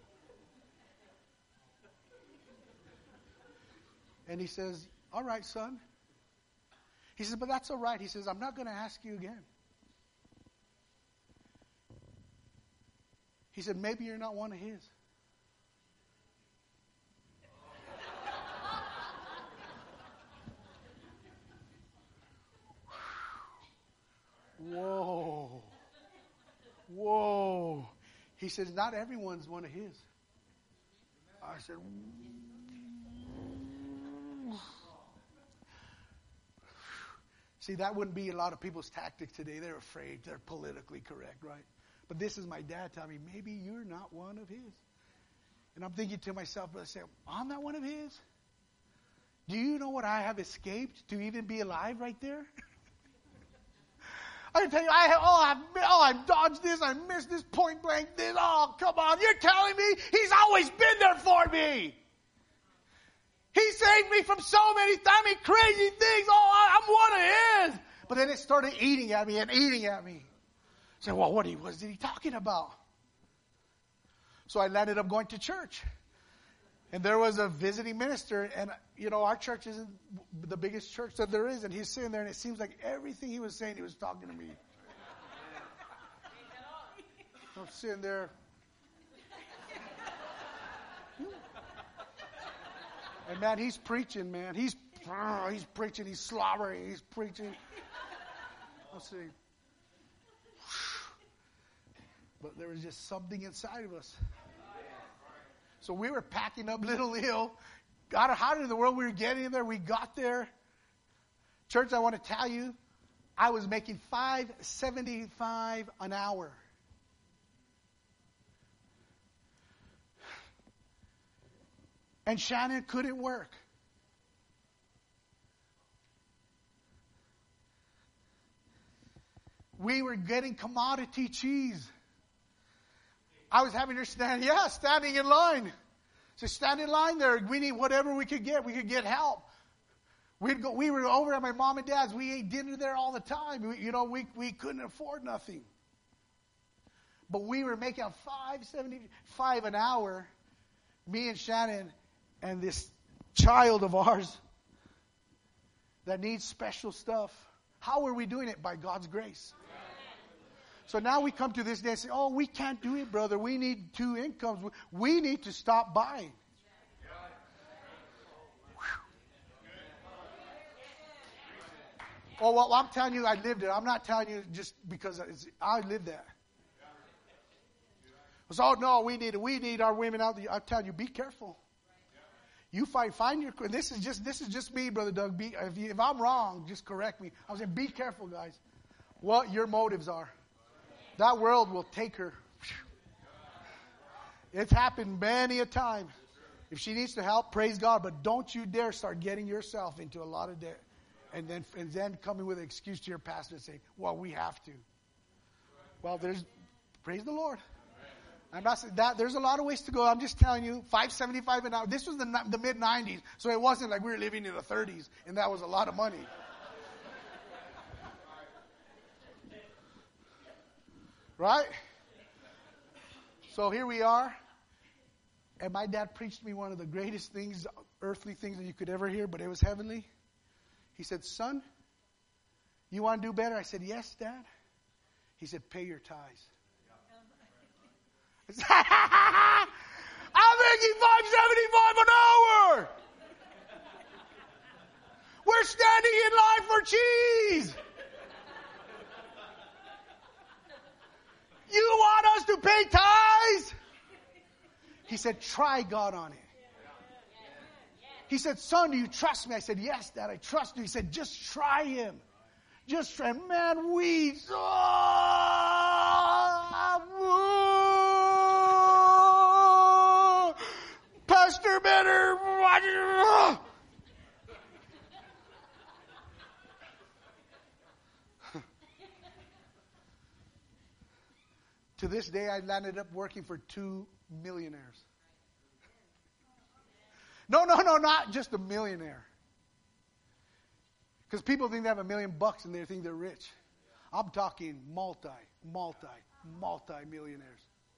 And he says, all right, son. He says, but that's all right. He says, I'm not going to ask you again. He said, maybe you're not one of his. Whoa. Whoa. He said, not everyone's one of his. I said, see, that wouldn't be a lot of people's tactic today. They're afraid. They're politically correct, right? But this is my dad telling me, maybe you're not one of his. And I'm thinking to myself, brother, I'm not one of his? Do you know what I have escaped to even be alive right there? I can tell you, I've dodged this, I missed this point blank, this, oh, come on, you're telling me he's always been there for me. He saved me from so many crazy things. Oh, I'm one of his. But then it started eating at me and eating at me. I said, well, what was he talking about? So I landed up going to church. And there was a visiting minister. And, you know, our church isn't the biggest church that there is. And he's sitting there and it seems like everything he was saying, he was talking to me. I'm sitting there. And man, he's preaching, man. He's preaching. He's slobbering. He's preaching. Let's see. But there was just something inside of us. So we were packing up Little Hill. God, how in the world we were getting there? We got there. Church, I want to tell you, I was making $5.75 an hour. And Shannon couldn't work. We were getting commodity cheese. I was having her standing in line. So stand in line there. We need whatever we could get. We could get help. We were over at my mom and dad's. We ate dinner there all the time. We couldn't afford nothing. But we were making $5.75 an hour, me and Shannon and this child of ours that needs special stuff. How are we doing it? By God's grace. So now we come to this day and say, oh, we can't do it, brother. We need 2 incomes. We need to stop buying. Oh, well, I'm telling you, I lived it. I'm not telling you just because I lived that. So, no, we need our women out there. I'm telling you, be careful. You find your. This is just me, Brother Doug. If I'm wrong, just correct me. I'm saying, be careful, guys. What your motives are. That world will take her. It's happened many a time. If she needs to help, praise God. But don't you dare start getting yourself into a lot of debt, and then coming with an excuse to your pastor and saying, "Well, we have to." Well, praise the Lord. I'm not saying that there's a lot of ways to go. I'm just telling you, $5.75 an hour. This was the mid '90s, so it wasn't like we were living in the '30s, and that was a lot of money. Right? So here we are, and my dad preached me one of the greatest things, earthly things that you could ever hear, but it was heavenly. He said, "Son, you want to do better?" I said, "Yes, Dad." He said, "Pay your tithes." I'm making $5.75 an hour. We're standing in line for cheese. You want us to pay tithes? He said, "Try God on it." He said, "Son, do you trust me?" I said, "Yes, Dad, I trust you." He said, "Just try him. Just try." Man, Pastor better. To this day, I landed up working for 2 millionaires. No, not just a millionaire. Because people think they have $1 million and they think they're rich. I'm talking multi-millionaires.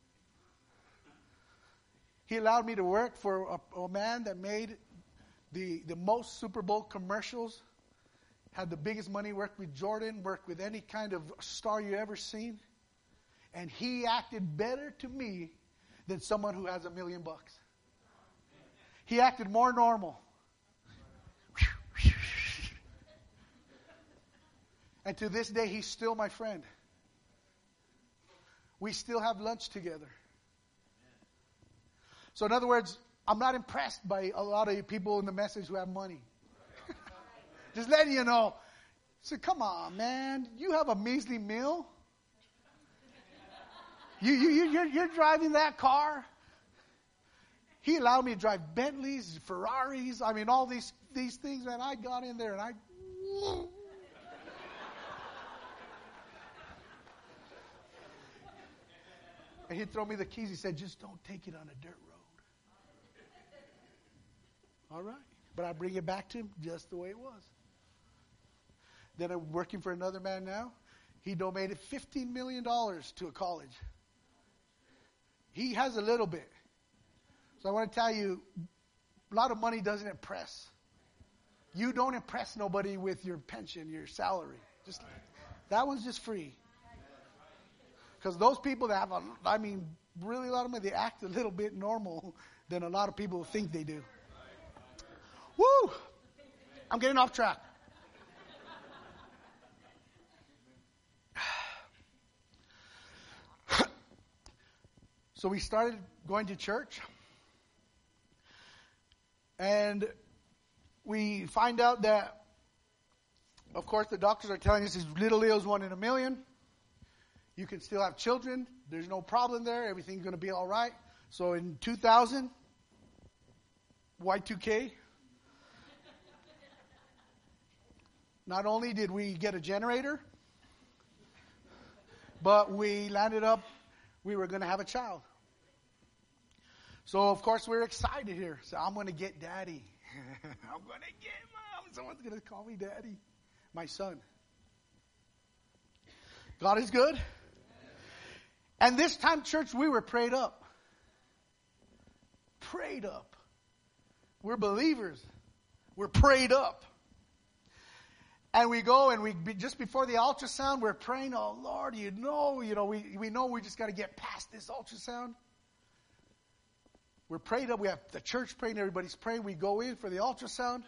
He allowed me to work for a man that made the most Super Bowl commercials, had the biggest money, worked with Jordan, worked with any kind of star you ever seen. And he acted better to me than someone who has $1 million. He acted more normal. And to this day, he's still my friend. We still have lunch together. So in other words, I'm not impressed by a lot of people in the message who have money. Just letting you know. So come on, man. You have a measly meal. You're driving that car. He allowed me to drive Bentleys, Ferraris. I mean, all these things, man. I got in there and and he'd throw me the keys. He said, "Just don't take it on a dirt road." All right. But I bring it back to him just the way it was. Then I'm working for another man now. He donated $15 million to a college. He has a little bit. So I want to tell you, a lot of money doesn't impress. You don't impress nobody with your pension, your salary. That one's just free. Because those people that have, really a lot of money, they act a little bit normal than a lot of people think they do. Woo! I'm getting off track. So we started going to church. And we find out that, of course, the doctors are telling us little Leo's 1 in a million. You can still have children. There's no problem there. Everything's going to be all right. So in 2000, Y2K. Not only did we get a generator, but we landed up, we were going to have a child. So, of course, we're excited here. So, I'm going to get daddy. I'm going to get mom. Someone's going to call me daddy. My son. God is good. And this time, church, we were prayed up. Prayed up. We're believers. We're prayed up. And we go and just before the ultrasound, we're praying, oh Lord, we know we just got to get past this ultrasound. We're prayed up. We have the church praying. Everybody's praying. We go in for the ultrasound.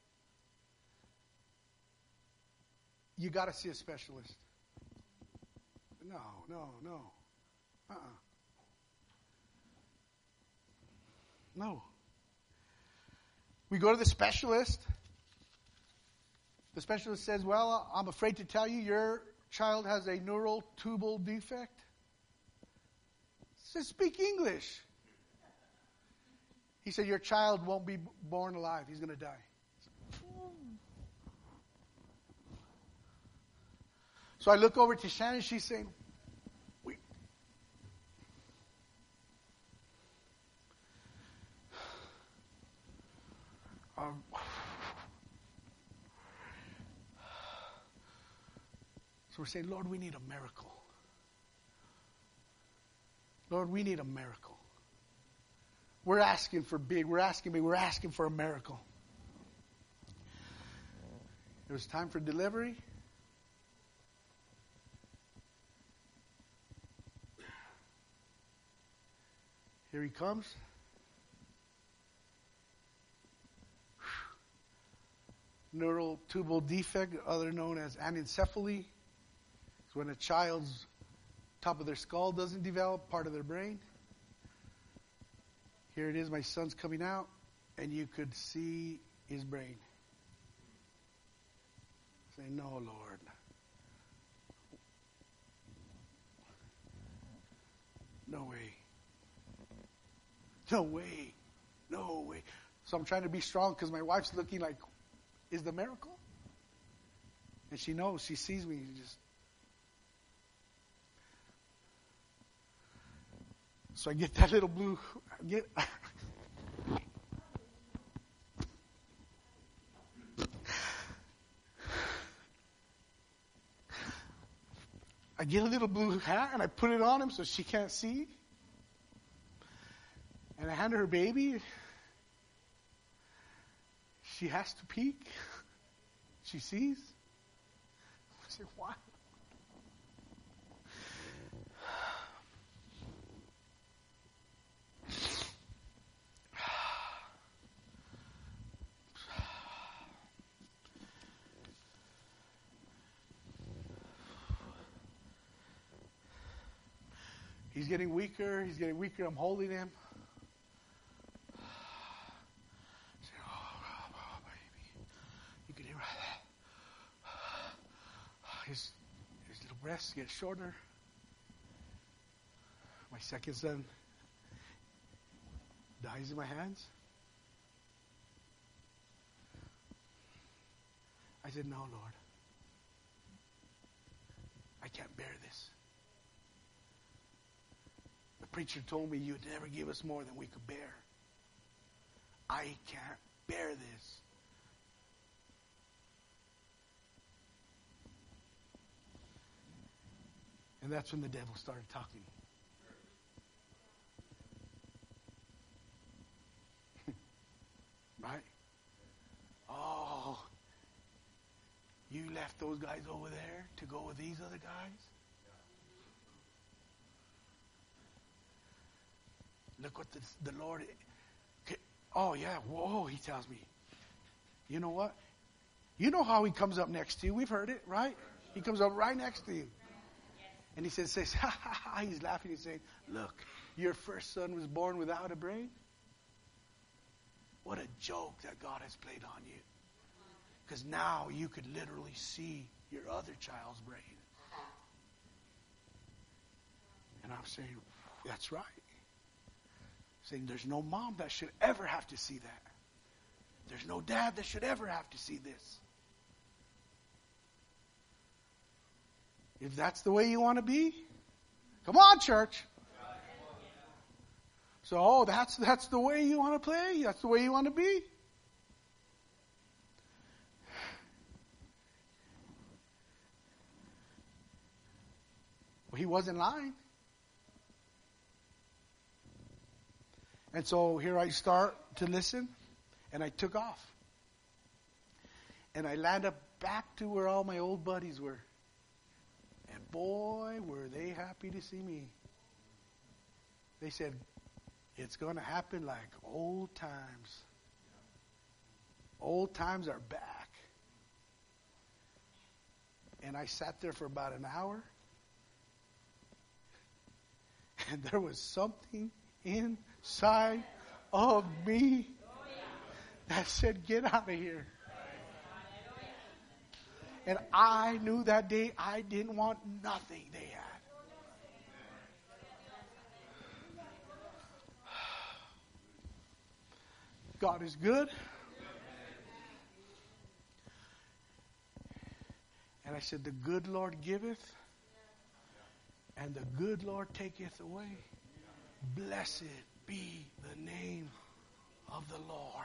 You got to see a specialist. No. No. We go to the specialist. The specialist says, well, I'm afraid to tell you your child has a neural tubal defect. He says, speak English. He said, your child won't be born alive. He's going to die. So I look over to Shannon. She's saying, So we're saying, Lord, we need a miracle. Lord, we need a miracle. We're asking for big. We're asking for a miracle. It was time for delivery. Here he comes. Neural tubal defect, other known as anencephaly. It's when a child's top of their skull doesn't develop, part of their brain. Here it is, my son's coming out, and you could see his brain. Say, no, Lord. No way. No way. No way. So I'm trying to be strong because my wife's looking like, is the miracle? And she knows, she sees me. So I get that little blue, I get a little blue hat and I put it on him so she can't see. And I hand her baby. She has to peek. She sees. I say, why? He's getting weaker. I'm holding him. His little breasts get shorter. My second son dies in my hands. I said, no, Lord. I can't bear this. The preacher told me you'd never give us more than we could bear. I can't bear this. And that's when the devil started talking. Right? Oh, you left those guys over there to go with these other guys? Look what the Lord... Oh, yeah. Whoa, he tells me. You know what? You know how he comes up next to you. We've heard it, right? He comes up right next to you. And he says, ha, ha, ha. He's laughing. He's saying, look, your first son was born without a brain. What a joke that God has played on you. Because now you could literally see your other child's brain. And I'm saying, that's right. Saying there's no mom that should ever have to see that. There's no dad that should ever have to see this. If that's the way you want to be, come on, church. So, that's the way you want to play? That's the way you want to be? Well, he wasn't lying. And so here I start to listen, and I took off. And I landed back to where all my old buddies were. And boy, were they happy to see me. They said, it's going to happen like old times. Old times are back. And I sat there for about an hour. And there was something inside of me that said, get out of here. And I knew that day I didn't want nothing they had. God is good. And I said, the good Lord giveth, and the good Lord taketh away. Blessed be the name of the Lord.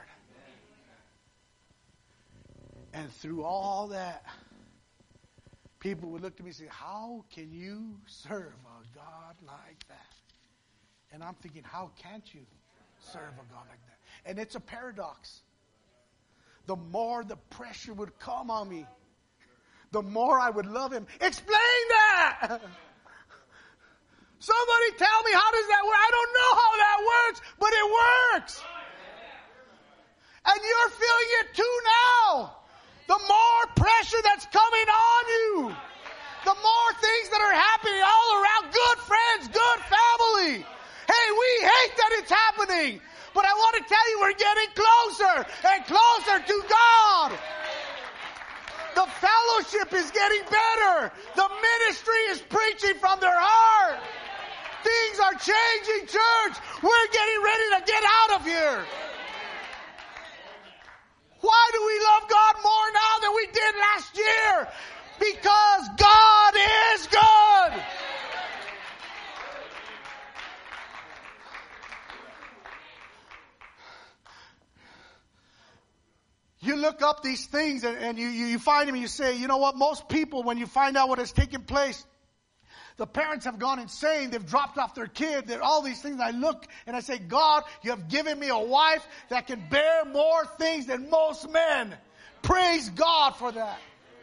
And through all that, people would look at me and say, how can you serve a God like that? And I'm thinking, how can't you serve a God like that? And it's a paradox. The more the pressure would come on me, the more I would love him. Explain that! Somebody tell me, how does that work? I don't know how that works, but it works. And you're feeling it too now. The more pressure that's coming on you, the more things that are happening all around. Good friends, good family. Hey, we hate that it's happening. But I want to tell you, we're getting closer and closer to God. The fellowship is getting better. The ministry is preaching from their heart. Things are changing, church. We're getting ready to get out of here. Why do we love God more now than we did last year? Because God is good. You look up these things and you find them and you say, you know what? Most people, when you find out what has taken place, the parents have gone insane. They've dropped off their kid. All these things. I look and I say, God, you have given me a wife that can bear more things than most men. Praise God for that.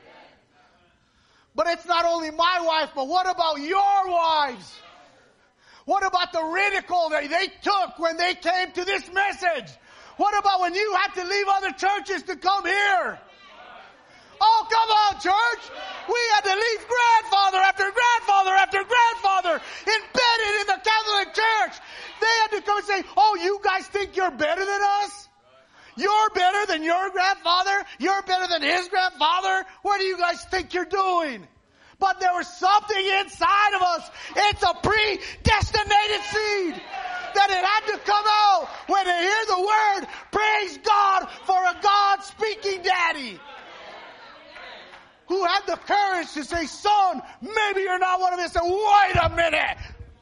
But it's not only my wife, but what about your wives? What about the ridicule that they took when they came to this message? What about when you had to leave other churches to come here? Oh, come on, church. We had to leave grandfather after grandfather after grandfather embedded in the Catholic Church. They had to come and say, oh, you guys think you're better than us? You're better than your grandfather? You're better than his grandfather? What do you guys think you're doing? But there was something inside of us. It's a predestinated seed that it had to come out when they hear the word. Praise God for a God-speaking daddy who had the courage to say, son, maybe you're not one of us. And wait a minute.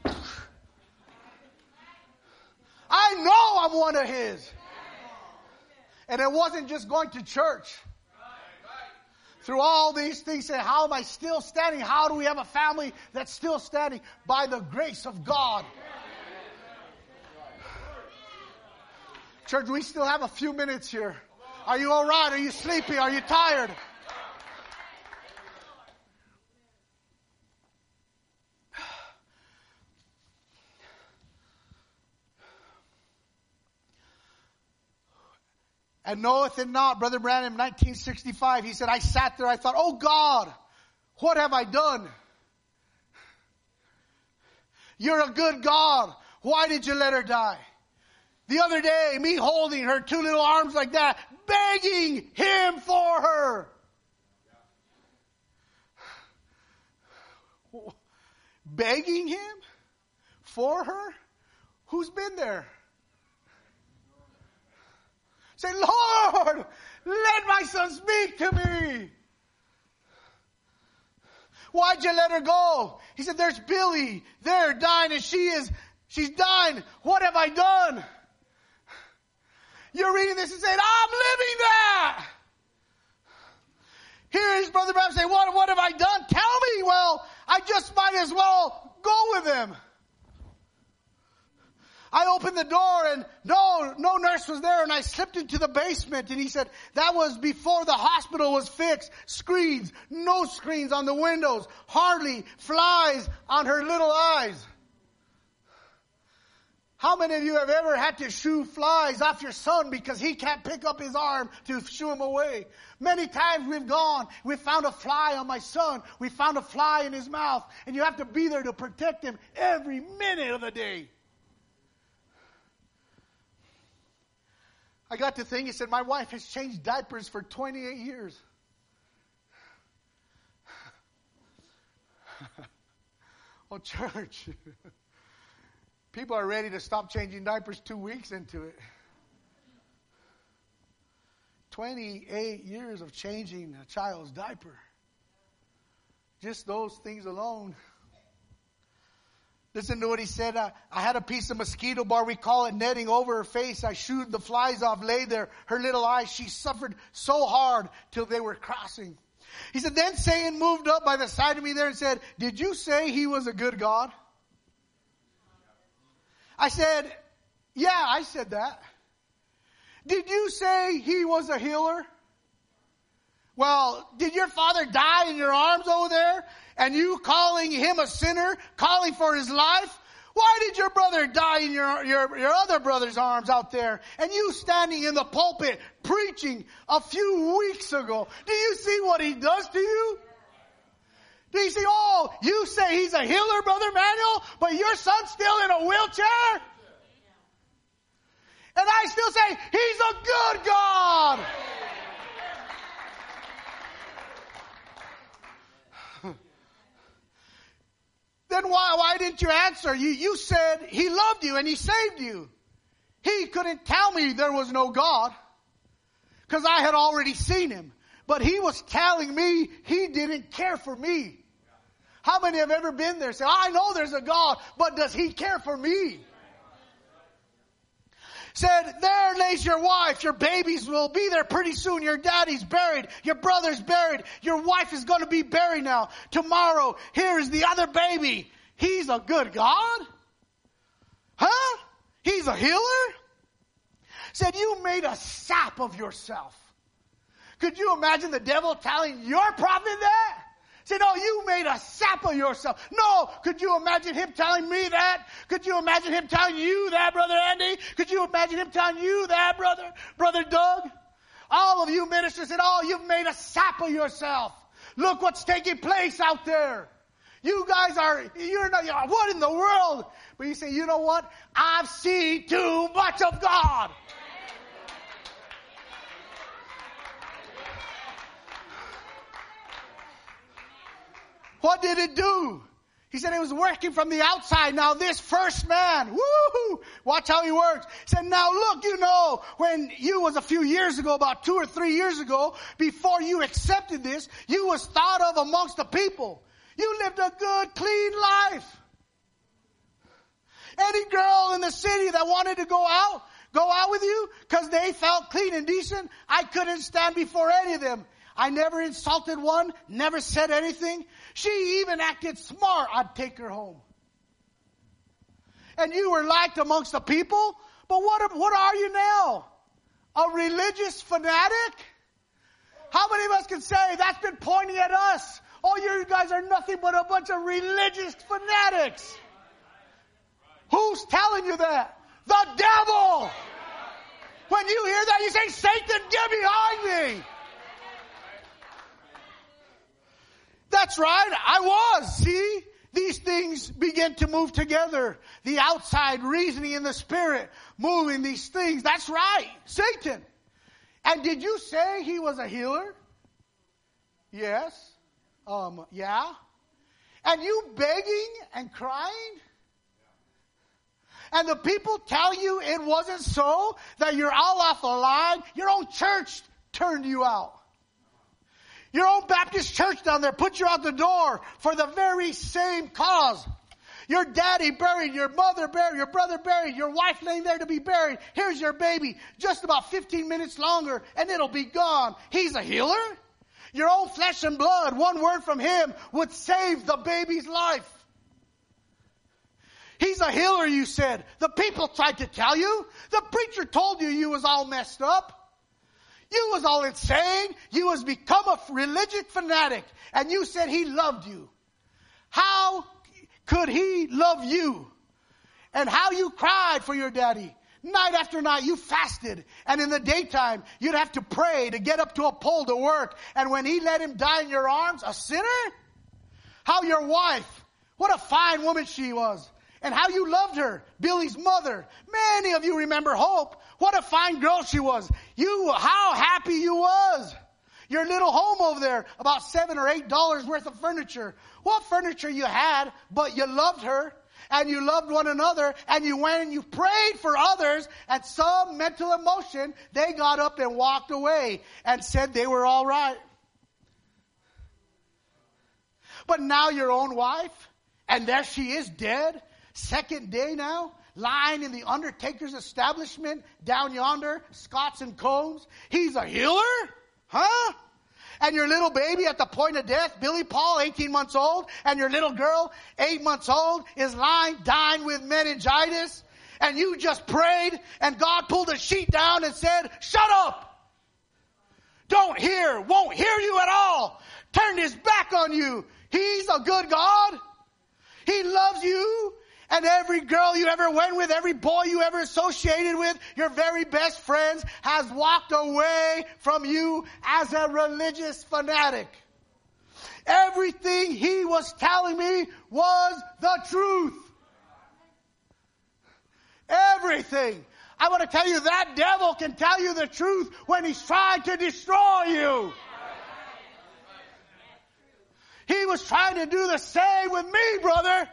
I know I'm one of his. And it wasn't just going to church. Through all these things, say, how am I still standing? How do we have a family that's still standing? By the grace of God. Church, we still have a few minutes here. Are you all right? Are you sleepy? Are you tired? And knoweth it not, Brother Branham, 1965, he said, I sat there, I thought, oh God, what have I done? You're a good God. Why did you let her die? The other day, me holding her two little arms like that, begging him for her. Begging him for her? Who's been there? Say, Lord, My son, speak to me. Why'd you let her go? He said, there's Billy there dying and she's dying. What have I done? You're reading this and saying, I'm living that. Here is Brother Branham saying, what have I done? Tell me. Well, I just might as well go with him. I opened the door and no nurse was there, and I slipped into the basement, and he said that was before the hospital was fixed. Screens, no screens on the windows, hardly flies on her little eyes. How many of you have ever had to shoo flies off your son because he can't pick up his arm to shoo him away? Many times we've found a fly on my son. We found a fly in his mouth, and you have to be there to protect him every minute of the day. I got to think, he said, my wife has changed diapers for 28 years. Oh, church. People are ready to stop changing diapers 2 weeks into it. 28 years of changing a child's diaper. Just those things alone. Listen to what he said. I had a piece of mosquito bar, we call it, netting over her face. I shooed the flies off, lay there, her little eyes. She suffered so hard till they were crossing. He said, then Satan moved up by the side of me there and said, did you say he was a good God? I said, yeah, I said that. Did you say he was a healer? Well, did your father die in your arms over there? And you calling him a sinner, calling for his life? Why did your brother die in your other brother's arms out there? And you standing in the pulpit preaching a few weeks ago. Do you see what he does to you? Do you see, you say he's a healer, Brother Manuel, but your son's still in a wheelchair? And I still say, he's a good God. Then why didn't you answer? You said he loved you and he saved you. He couldn't tell me there was no God because I had already seen him. But he was telling me he didn't care for me. How many have ever been there and said, I know there's a God, but does he care for me? Said, there lays your wife. Your babies will be there pretty soon. Your daddy's buried. Your brother's buried. Your wife is going to be buried now. Tomorrow, here is the other baby. He's a good God? Huh? He's a healer? Said, you made a sap of yourself. Could you imagine the devil telling your prophet that? Say, no, you made a sap of yourself. No, could you imagine him telling me that? Could you imagine him telling you that, Brother Andy? Could you imagine him telling you that, Brother Doug? All of you ministers said, you've made a sap of yourself. Look what's taking place out there. You guys you're not, what in the world? But you say, you know what? I've seen too much of God. What did it do? He said it was working from the outside. Now this first man, woo-hoo, watch how he works. He said, now look, when you was a few years ago, about 2 or 3 years ago, before you accepted this, you was thought of amongst the people. You lived a good, clean life. Any girl in the city that wanted to go out with you because they felt clean and decent, I couldn't stand before any of them. I never insulted one, never said anything. She even acted smart. I'd take her home. And you were liked amongst the people, but what are you now? A religious fanatic? How many of us can say that's been pointing at us? Oh, you guys are nothing but a bunch of religious fanatics. Who's telling you that? The devil. When you hear that, you say, Satan, get behind me. That's right. I was. See? These things begin to move together. The outside reasoning in the spirit moving these things. That's right. Satan. And did you say he was a healer? Yes. Yeah. And you begging and crying? And the people tell you it wasn't so, that you're all off the line. Your own church turned you out. Your own Baptist church down there put you out the door for the very same cause. Your daddy buried, your mother buried, your brother buried, your wife laying there to be buried. Here's your baby, just about 15 minutes longer, and it'll be gone. He's a healer. Your own flesh and blood, one word from him would save the baby's life. He's a healer, you said. The people tried to tell you. The preacher told you was all messed up. You was all insane. You was become a religious fanatic. And you said he loved you. How could he love you? And how you cried for your daddy. Night after night, you fasted. And in the daytime, you'd have to pray to get up to a pole to work. And when he let him die in your arms, a sinner? How your wife, what a fine woman she was. And how you loved her, Billy's mother. Many of you remember Hope. What a fine girl she was. How happy you was. Your little home over there, about $7 or $8 worth of furniture. What furniture you had, but you loved her. And you loved one another. And you went and you prayed for others. And some mental emotion, they got up and walked away. And said they were all right. But now your own wife, and there she is dead. Second day now, lying in the undertaker's establishment down yonder, Scott's and Combs. He's a healer? Huh? And your little baby at the point of death, Billy Paul, 18 months old, and your little girl, 8 months old, is lying, dying with meningitis. And you just prayed, and God pulled a sheet down and said, shut up! Don't hear, won't hear you at all. Turned his back on you. He's a good God. He loves you. And every girl you ever went with, every boy you ever associated with, your very best friends, has walked away from you as a religious fanatic. Everything he was telling me was the truth. Everything. I want to tell you, that devil can tell you the truth when he's trying to destroy you. He was trying to do the same with me, brother.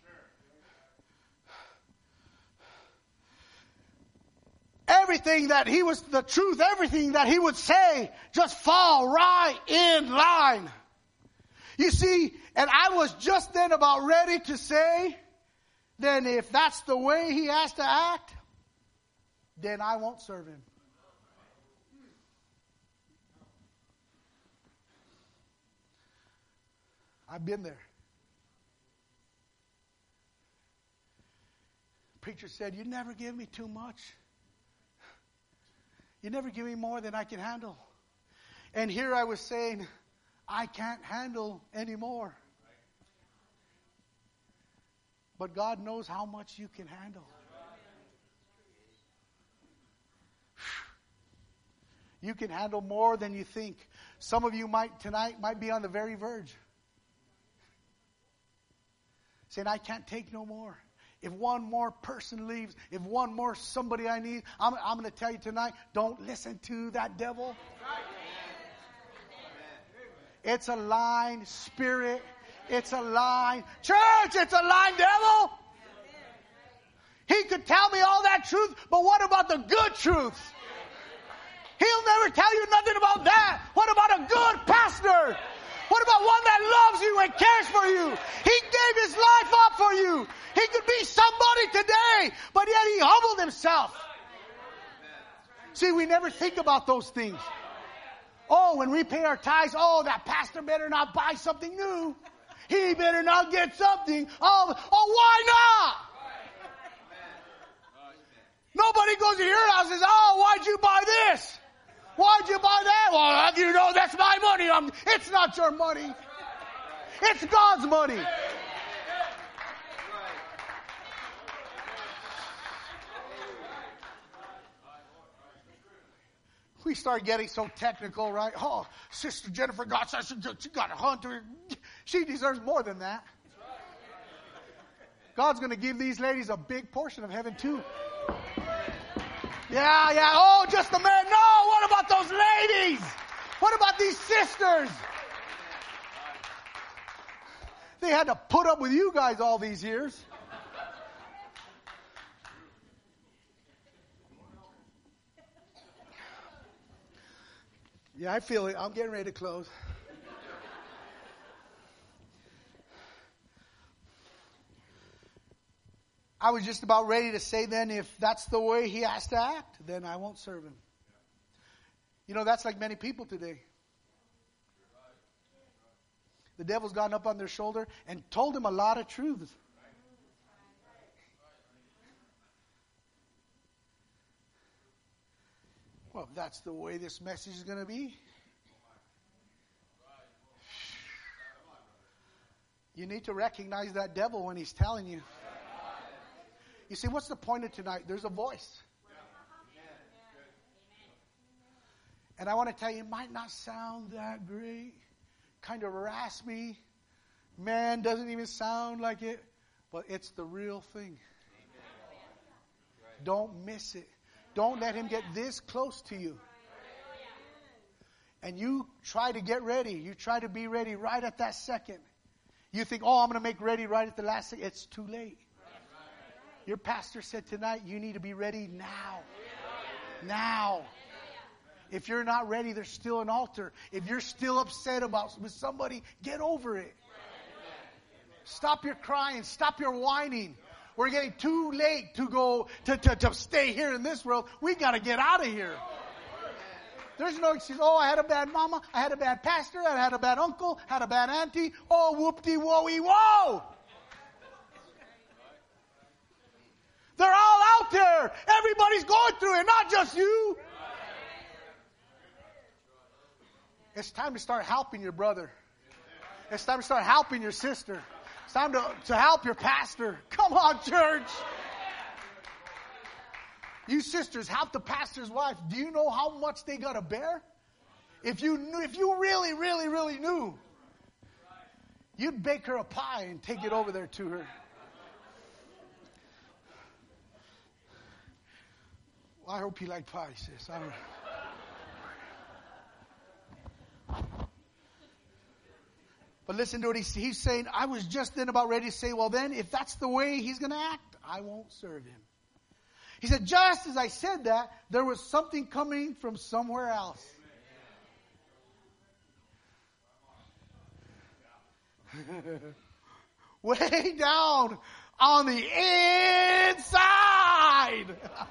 Everything that he was, the truth, everything that he would say, just fall right in line. You see, and I was just then about ready to say, then if that's the way he has to act, then I won't serve him. I've been there. Preacher said, you never give me too much. You never give me more than I can handle. And here I was saying, I can't handle anymore. But God knows how much you can handle. You can handle more than you think. Some of you tonight might be on the very verge. Saying, I can't take no more. If one more person leaves, if one more somebody I need, I'm going to tell you tonight, don't listen to that devil. It's a lying spirit. It's a lying church. It's a lying devil. He could tell me all that truth, but what about the good truth? He'll never tell you nothing about that. What about a good pastor? What about one that loves you and cares for you? He gave his life up for you. He could be somebody today, but yet he humbled himself. See, we never think about those things. Oh, when we pay our tithes, oh, that pastor better not buy something new. He better not get something. Oh, why not? Nobody goes to your house and says, oh, why'd you buy this? Why'd you buy that? Well, you know, that's my money. It's not your money. It's God's money. We start getting so technical, right? Oh, Sister Jennifer got such she got a hunter. She deserves more than that. God's going to give these ladies a big portion of heaven too. Yeah. Oh, just the man. No, what about those ladies? What about these sisters? They had to put up with you guys all these years. Yeah, I feel it. I'm getting ready to close. I was just about ready to say then, if that's the way he has to act, then I won't serve him. You know, that's like many people today. The devil's gotten up on their shoulder and told him a lot of truths. Well, if that's the way this message is going to be, you need to recognize that devil when he's telling you. You see, what's the point of tonight? There's a voice. And I want to tell you, it might not sound that great. Kind of raspy. Man, doesn't even sound like it. But it's the real thing. Don't miss it. Don't let him get this close to you. And you try to get ready. You try to be ready right at that second. You think, oh, I'm going to make ready right at the last second. It's too late. Your pastor said tonight, you need to be ready now. Now. If you're not ready, there's still an altar. If you're still upset with somebody, get over it. Stop your crying. Stop your whining. We're getting too late to go to stay here in this world. We got to get out of here. There's no excuse. Oh, I had a bad mama. I had a bad pastor. I had a bad uncle. Had a bad auntie. Oh, whoop-de-woey, whoa. They're all out there. Everybody's going through it, not just you. It's time to start helping your brother. It's time to start helping your sister. It's time to help your pastor. Come on, church. You sisters, help the pastor's wife. Do you know how much they got to bear? If you really, really, really knew, you'd bake her a pie and take it over there to her. Well, I hope you like pie, sis. I don't know. But listen to what he's saying. I was just then about ready to say, well then, if that's the way he's going to act, I won't serve him. He said, just as I said that, there was something coming from somewhere else. Way down on the inside.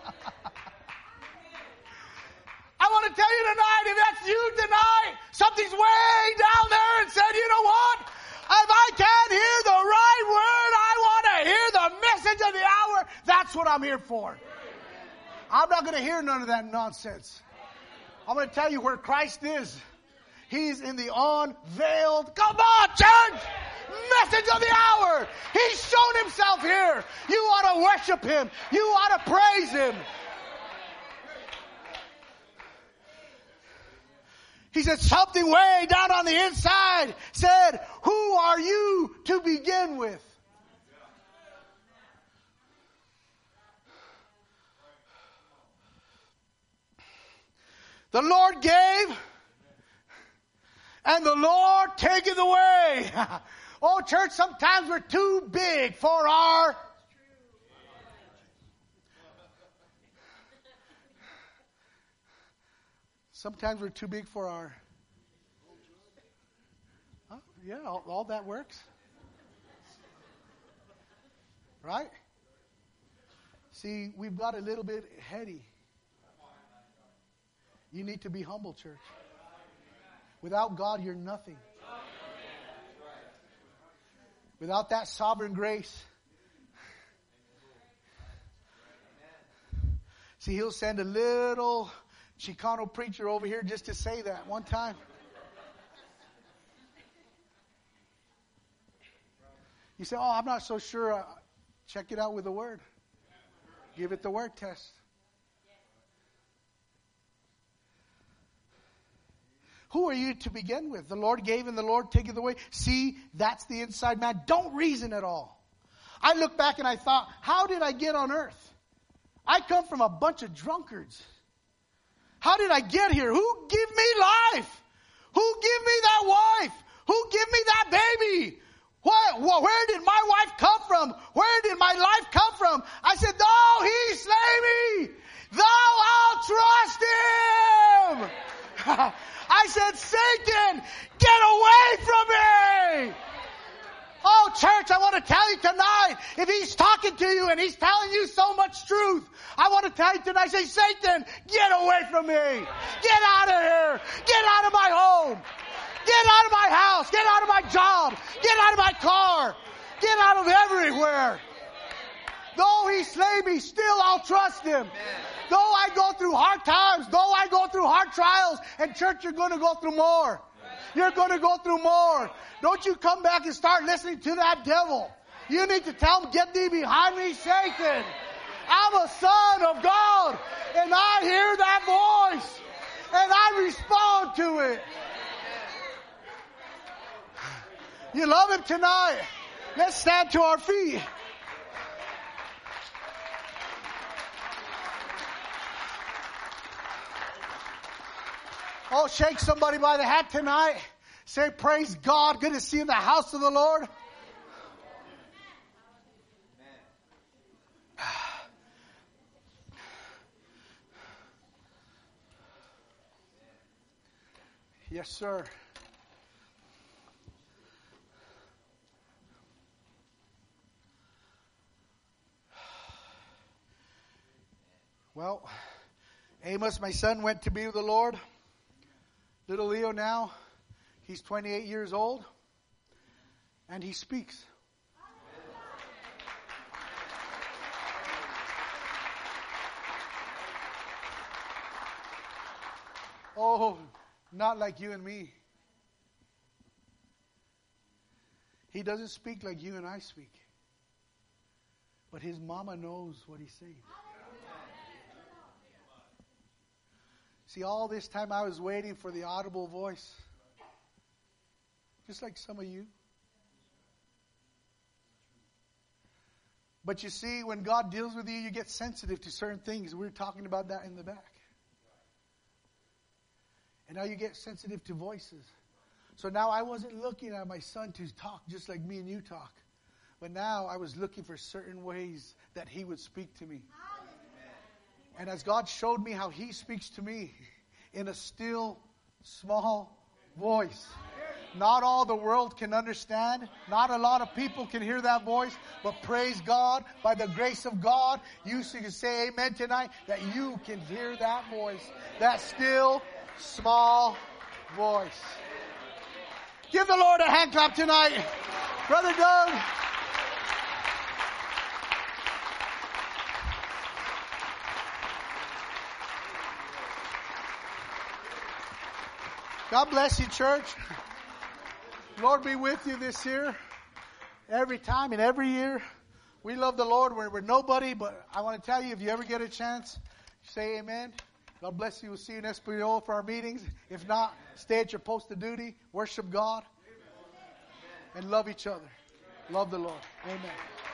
I want to tell you tonight, if that's you tonight, something's way down there and said, you know what? If I can't hear the right word, I want to hear the message of the hour. That's what I'm here for. I'm not going to hear none of that nonsense. I'm going to tell you where Christ is. He's in the unveiled, come on, church, message of the hour. He's shown himself here. You ought to worship him. You ought to praise him. He said something way down on the inside said, who are you to begin with? The Lord gave, and the Lord taketh away. Oh, church, sometimes we're too big for our... Sometimes we're too big for our... Oh, yeah, all that works. Right? See, we've got a little bit heady. You need to be humble, church. Without God, you're nothing. Without that sovereign grace. See, he'll send a little Chicano preacher over here just to say that one time. You say, oh, I'm not so sure. Check it out with the word. Give it the word test. Who are you to begin with? The Lord gave and the Lord taketh away. See, that's the inside man. Don't reason at all. I look back and I thought, how did I get on earth? I come from a bunch of drunkards. How did I get here? Who gave me life? Who gave me that wife? Who gave me that baby? Where did my wife come from? Where did my life come from? I said, though he slay me, thou I'll trust him. I I said, Satan, get away from me! Oh, church, I want to tell you tonight, if he's talking to you and he's telling you so much truth, I want to tell you tonight, say, Satan, get away from me. Get out of here. Get out of my home. Get out of my house. Get out of my job. Get out of my car. Get out of everywhere. Though he slay me, still I'll trust him. Though I go through hard times, though I go through hard trials, and church, you're going to go through more. You're going to go through more. Don't you come back and start listening to that devil. You need to tell him, get thee behind me, Satan. I'm a son of God, and I hear that voice, and I respond to it. You love him tonight? Let's stand to our feet. Oh, shake somebody by the hand tonight. Say, praise God. Good to see you in the house of the Lord. Yes, sir. Well, Amos, my son, went to be with the Lord. Little Leo now, he's 28 years old, and he speaks. Oh, not like you and me. He doesn't speak like you and I speak. But his mama knows what he's saying. See, all this time I was waiting for the audible voice. Just like some of you. But you see, when God deals with you, you get sensitive to certain things. We were talking about that in the back. And now you get sensitive to voices. So now I wasn't looking at my son to talk just like me and you talk. But now I was looking for certain ways that he would speak to me. And as God showed me how he speaks to me in a still, small voice. Not all the world can understand. Not a lot of people can hear that voice. But praise God, by the grace of God, you can say amen tonight, that you can hear that voice. That still, small voice. Give the Lord a hand clap tonight. Brother Doug. God bless you, church. Lord be with you this year. Every time and every year. We love the Lord. We're nobody, but I want to tell you, if you ever get a chance, say amen. God bless you. We'll see you in Espanol for our meetings. If not, stay at your post of duty. Worship God. And love each other. Love the Lord. Amen.